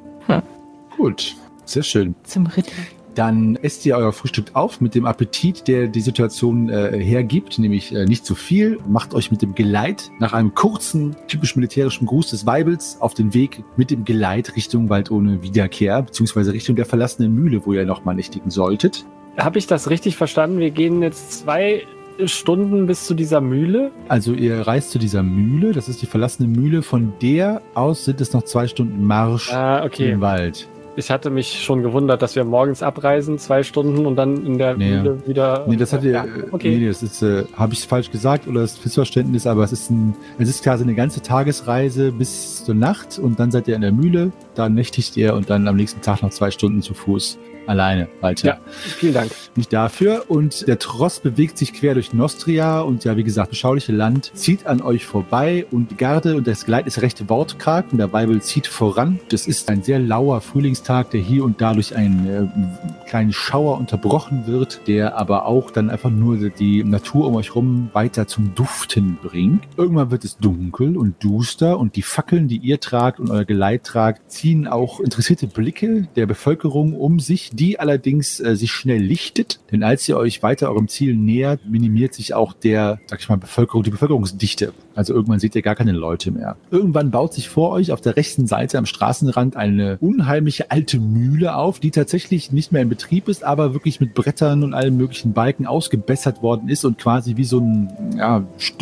Gut, sehr schön. zum Ritter. Dann esst ihr euer Frühstück auf mit dem Appetit, der die Situation äh, hergibt, nämlich äh, nicht zu viel. Macht euch mit dem Geleit nach einem kurzen, typisch militärischen Gruß des Weibels auf den Weg mit dem Geleit Richtung Wald ohne Wiederkehr, beziehungsweise Richtung der verlassenen Mühle, wo ihr nochmal nächtigen solltet. Habe ich das richtig verstanden? Wir gehen jetzt zwei Stunden bis zu dieser Mühle. Also ihr reist zu dieser Mühle, das ist die verlassene Mühle, von der aus sind es noch zwei Stunden Marsch Ah, in okay. den Wald. Ich hatte mich schon gewundert, dass wir morgens abreisen, zwei Stunden und dann in der Nee. Mühle wieder. Nee, das hat ihr, Ja, äh, okay. nee, nee, das ist, äh, habe ich falsch gesagt oder das Missverständnis, aber es ist ein, es ist quasi eine ganze Tagesreise bis zur Nacht und dann seid ihr in der Mühle, da nächtigt ihr und dann am nächsten Tag noch zwei Stunden zu Fuß alleine weiter. Ja. Vielen Dank. Nicht dafür. Und der Tross bewegt sich quer durch Nostria und ja, wie gesagt, beschauliche Land zieht an euch vorbei und die Garde und das Geleit ist recht wortkarg und der Weibel zieht voran. Das ist ein sehr lauer Frühlingstag, der hier und da durch einen äh, kleinen Schauer unterbrochen wird, der aber auch dann einfach nur die Natur um euch rum weiter zum Duften bringt. Irgendwann wird es dunkel und duster und die Fackeln, die ihr tragt und euer Geleit tragt, ziehen auch interessierte Blicke der Bevölkerung um sich, die allerdings äh, sich schnell lichtet, denn als ihr euch weiter eurem Ziel nähert, minimiert sich auch der, sag ich mal, Bevölkerung, die Bevölkerungsdichte. Also irgendwann seht ihr gar keine Leute mehr. Irgendwann baut sich vor euch auf der rechten Seite am Straßenrand eine unheimliche alte Mühle auf, die tatsächlich nicht mehr in Betrieb ist, aber wirklich mit Brettern und allen möglichen Balken ausgebessert worden ist und quasi wie so ein ja, Stützpunkt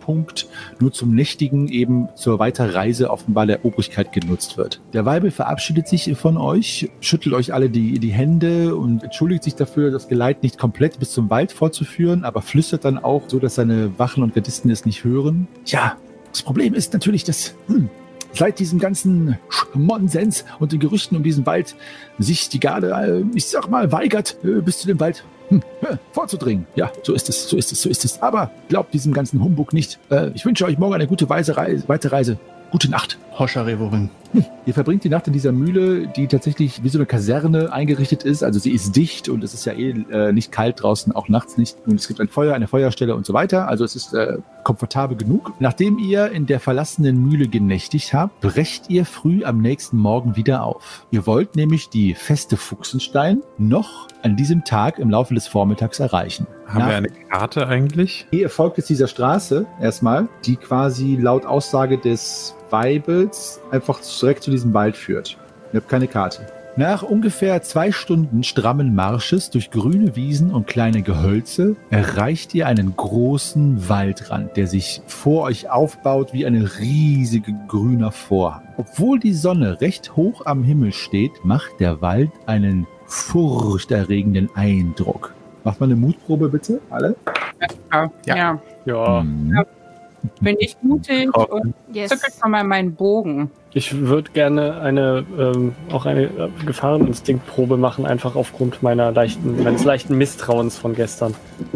Treffpunkt nur zum Nächtigen eben zur Weiterreise offenbar der Obrigkeit genutzt wird. Der Weibel verabschiedet sich von euch, schüttelt euch alle die, die Hände und entschuldigt sich dafür, das Geleit nicht komplett bis zum Wald fortzuführen, aber flüstert dann auch so, dass seine Wachen und Gardisten es nicht hören. Ja, das Problem ist natürlich, dass hm, seit diesem ganzen Nonsens und den Gerüchten um diesen Wald sich die Garde, äh, ich sag mal, weigert, äh, bis zu dem Wald hm, äh, vorzudringen. Ja, so ist es, so ist es, so ist es. Aber glaubt diesem ganzen Humbug nicht. Äh, ich wünsche euch morgen eine gute Weise, Weiterreise. Gute Nacht. Hoscha Revorin. Hm. Ihr verbringt die Nacht in dieser Mühle, die tatsächlich wie so eine Kaserne eingerichtet ist. Also sie ist dicht und es ist ja eh äh, nicht kalt draußen, auch nachts nicht. Und es gibt ein Feuer, eine Feuerstelle und so weiter. Also es ist äh, komfortabel genug. Nachdem ihr in der verlassenen Mühle genächtigt habt, brecht ihr früh am nächsten Morgen wieder auf. Ihr wollt nämlich die Feste Fuchsenstein noch an diesem Tag im Laufe des Vormittags erreichen. Haben Nach wir eine Karte eigentlich? Ihr folgt jetzt dieser Straße erstmal, die quasi laut Aussage des Weibels einfach direkt zu diesem Wald führt. Ihr habt keine Karte. Nach ungefähr zwei Stunden strammen Marsches durch grüne Wiesen und kleine Gehölze erreicht ihr einen großen Waldrand, der sich vor euch aufbaut wie eine riesige grüner Vorhang. Obwohl die Sonne recht hoch am Himmel steht, macht der Wald einen furchterregenden Eindruck. Macht mal eine Mutprobe bitte, alle. Ja. ja. Ja. Mhm. Bin ich mutig Oh. und Yes. zücke schon mal meinen Bogen. Ich würde gerne eine, ähm, auch eine äh, Gefahreninstinktprobe machen, einfach aufgrund meiner leichten, meines leichten Misstrauens von gestern.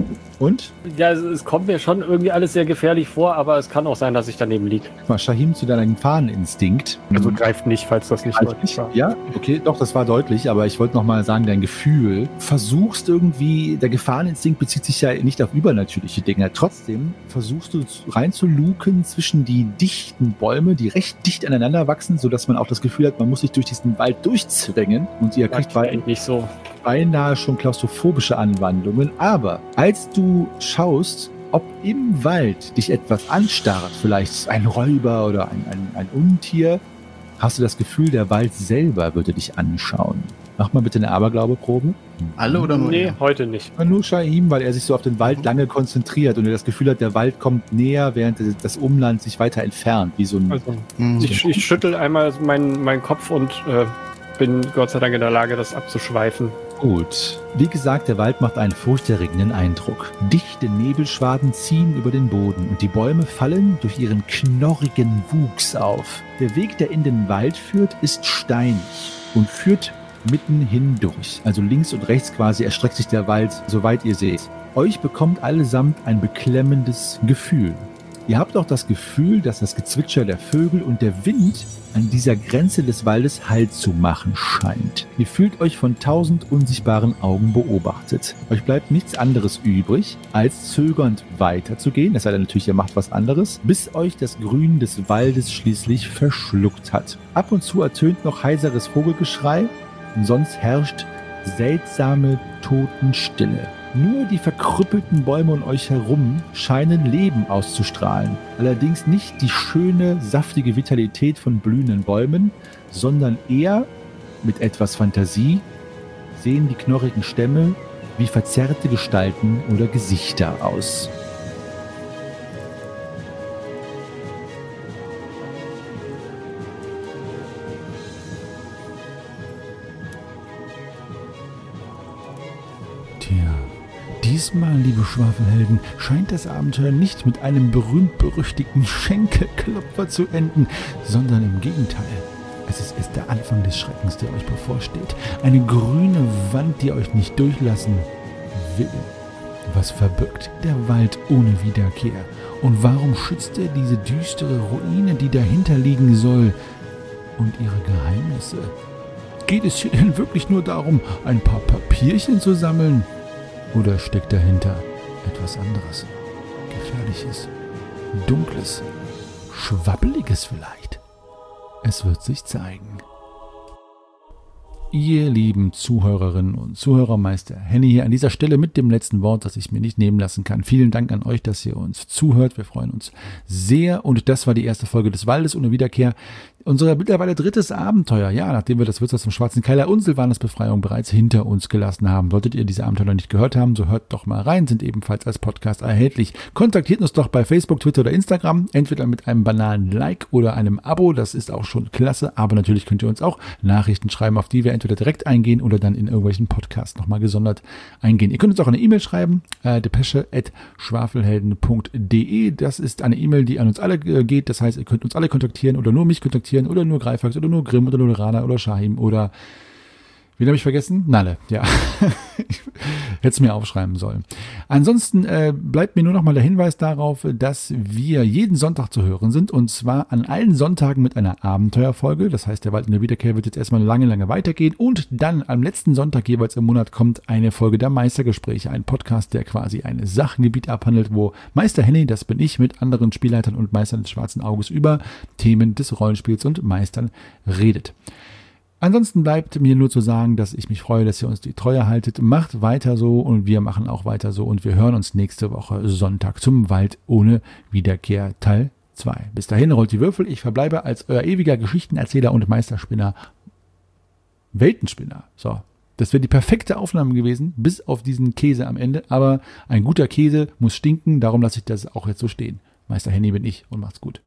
Und? Ja, es, es kommt mir schon irgendwie alles sehr gefährlich vor, aber es kann auch sein, dass ich daneben liege. Mal Shahim zu deinem Gefahreninstinkt. Also greift nicht, falls das nicht deutlich war. Ja, okay, doch, das war deutlich, aber ich wollte nochmal sagen, dein Gefühl. Versuchst irgendwie, der Gefahreninstinkt bezieht sich ja nicht auf übernatürliche Dinge. Trotzdem versuchst du reinzuluken zwischen die dichten Bäume, die recht dicht aneinander wachsen, sodass man auch das Gefühl hat, man muss sich durch diesen Wald durchzwängen und ihr kriegt War bei, nicht so. beinahe schon klaustrophobische Anwandlungen. Aber als du schaust, ob im Wald dich etwas anstarrt, vielleicht ein Räuber oder ein, ein, ein Untier, hast du das Gefühl, der Wald selber würde dich anschauen. Mach mal bitte eine Aberglaube-Probe. Alle oder nur Nee, er? heute nicht. Nur Shahim, weil er sich so auf den Wald lange konzentriert und er das Gefühl hat, der Wald kommt näher, während das Umland sich weiter entfernt, wie so ein... Also, Hm. ich, ich schüttel einmal meinen meinen Kopf und äh, bin Gott sei Dank in der Lage, das abzuschweifen. Gut. Wie gesagt, der Wald macht einen furchterregenden Eindruck. Dichte Nebelschwaden ziehen über den Boden und die Bäume fallen durch ihren knorrigen Wuchs auf. Der Weg, der in den Wald führt, ist steinig und führt mitten hindurch. Also links und rechts quasi erstreckt sich der Wald, soweit ihr seht. Euch bekommt allesamt ein beklemmendes Gefühl. Ihr habt auch das Gefühl, dass das Gezwitscher der Vögel und der Wind an dieser Grenze des Waldes Halt zu machen scheint. Ihr fühlt euch von tausend unsichtbaren Augen beobachtet. Euch bleibt nichts anderes übrig, als zögernd weiterzugehen, es sei denn natürlich, ihr macht was anderes, bis euch das Grün des Waldes schließlich verschluckt hat. Ab und zu ertönt noch heiseres Vogelgeschrei, und sonst herrscht seltsame Totenstille. Nur die verkrüppelten Bäume um euch herum scheinen Leben auszustrahlen. Allerdings nicht die schöne, saftige Vitalität von blühenden Bäumen, sondern eher, mit etwas Fantasie, sehen die knorrigen Stämme wie verzerrte Gestalten oder Gesichter aus. Tja, diesmal, liebe Schwafelhelden, scheint das Abenteuer nicht mit einem berühmt-berüchtigten Schenkelklopfer zu enden, sondern im Gegenteil. Es ist erst der Anfang des Schreckens, der euch bevorsteht. Eine grüne Wand, die euch nicht durchlassen will. Was verbirgt der Wald ohne Wiederkehr? Und warum schützt er diese düstere Ruine, die dahinter liegen soll? Und ihre Geheimnisse? Geht es hier denn wirklich nur darum, ein paar Papierchen zu sammeln? Oder steckt dahinter etwas anderes? Gefährliches, Dunkles, Schwabbeliges vielleicht? Es wird sich zeigen. Ihr lieben Zuhörerinnen und Zuhörermeister Henny hier an dieser Stelle mit dem letzten Wort, das ich mir nicht nehmen lassen kann. Vielen Dank an euch, dass ihr uns zuhört. Wir freuen uns sehr. Und das war die erste Folge des Waldes ohne Wiederkehr. Unser mittlerweile drittes Abenteuer, ja, nachdem wir das Wirtshaus zum Schwarzen Keiler und Silvanas Befreiung bereits hinter uns gelassen haben. Solltet ihr diese Abenteuer noch nicht gehört haben, so hört doch mal rein, sind ebenfalls als Podcast erhältlich. Kontaktiert uns doch bei Facebook, Twitter oder Instagram, entweder mit einem banalen Like oder einem Abo, das ist auch schon klasse, aber natürlich könnt ihr uns auch Nachrichten schreiben, auf die wir entweder direkt eingehen oder dann in irgendwelchen Podcasts nochmal gesondert eingehen. Ihr könnt uns auch eine E-Mail schreiben, äh, depesche at schwafelhelden punkt de, das ist eine E-Mail, die an uns alle äh, geht, das heißt, ihr könnt uns alle kontaktieren oder nur mich kontaktieren oder nur Greifax oder nur Grimm oder nur Rana oder Shahim oder wen habe ich vergessen? Nalle, ja. Hätte es mir aufschreiben sollen. Ansonsten äh, bleibt mir nur noch mal der Hinweis darauf, dass wir jeden Sonntag zu hören sind und zwar an allen Sonntagen mit einer Abenteuerfolge. Das heißt, der Wald in der Wiederkehr wird jetzt erstmal lange, lange weitergehen und dann am letzten Sonntag jeweils im Monat kommt eine Folge der Meistergespräche, ein Podcast, der quasi ein Sachgebiet abhandelt, wo Meister Henny, das bin ich, mit anderen Spielleitern und Meistern des Schwarzen Auges über Themen des Rollenspiels und Meistern redet. Ansonsten bleibt mir nur zu sagen, dass ich mich freue, dass ihr uns die Treue haltet. Macht weiter so und wir machen auch weiter so und wir hören uns nächste Woche Sonntag zum Wald ohne Wiederkehr Teil zwei. Bis dahin rollt die Würfel. Ich verbleibe als euer ewiger Geschichtenerzähler und Meisterspinner Weltenspinner. So, das wäre die perfekte Aufnahme gewesen, bis auf diesen Käse am Ende. Aber ein guter Käse muss stinken, darum lasse ich das auch jetzt so stehen. Meister Henny bin ich und macht's gut.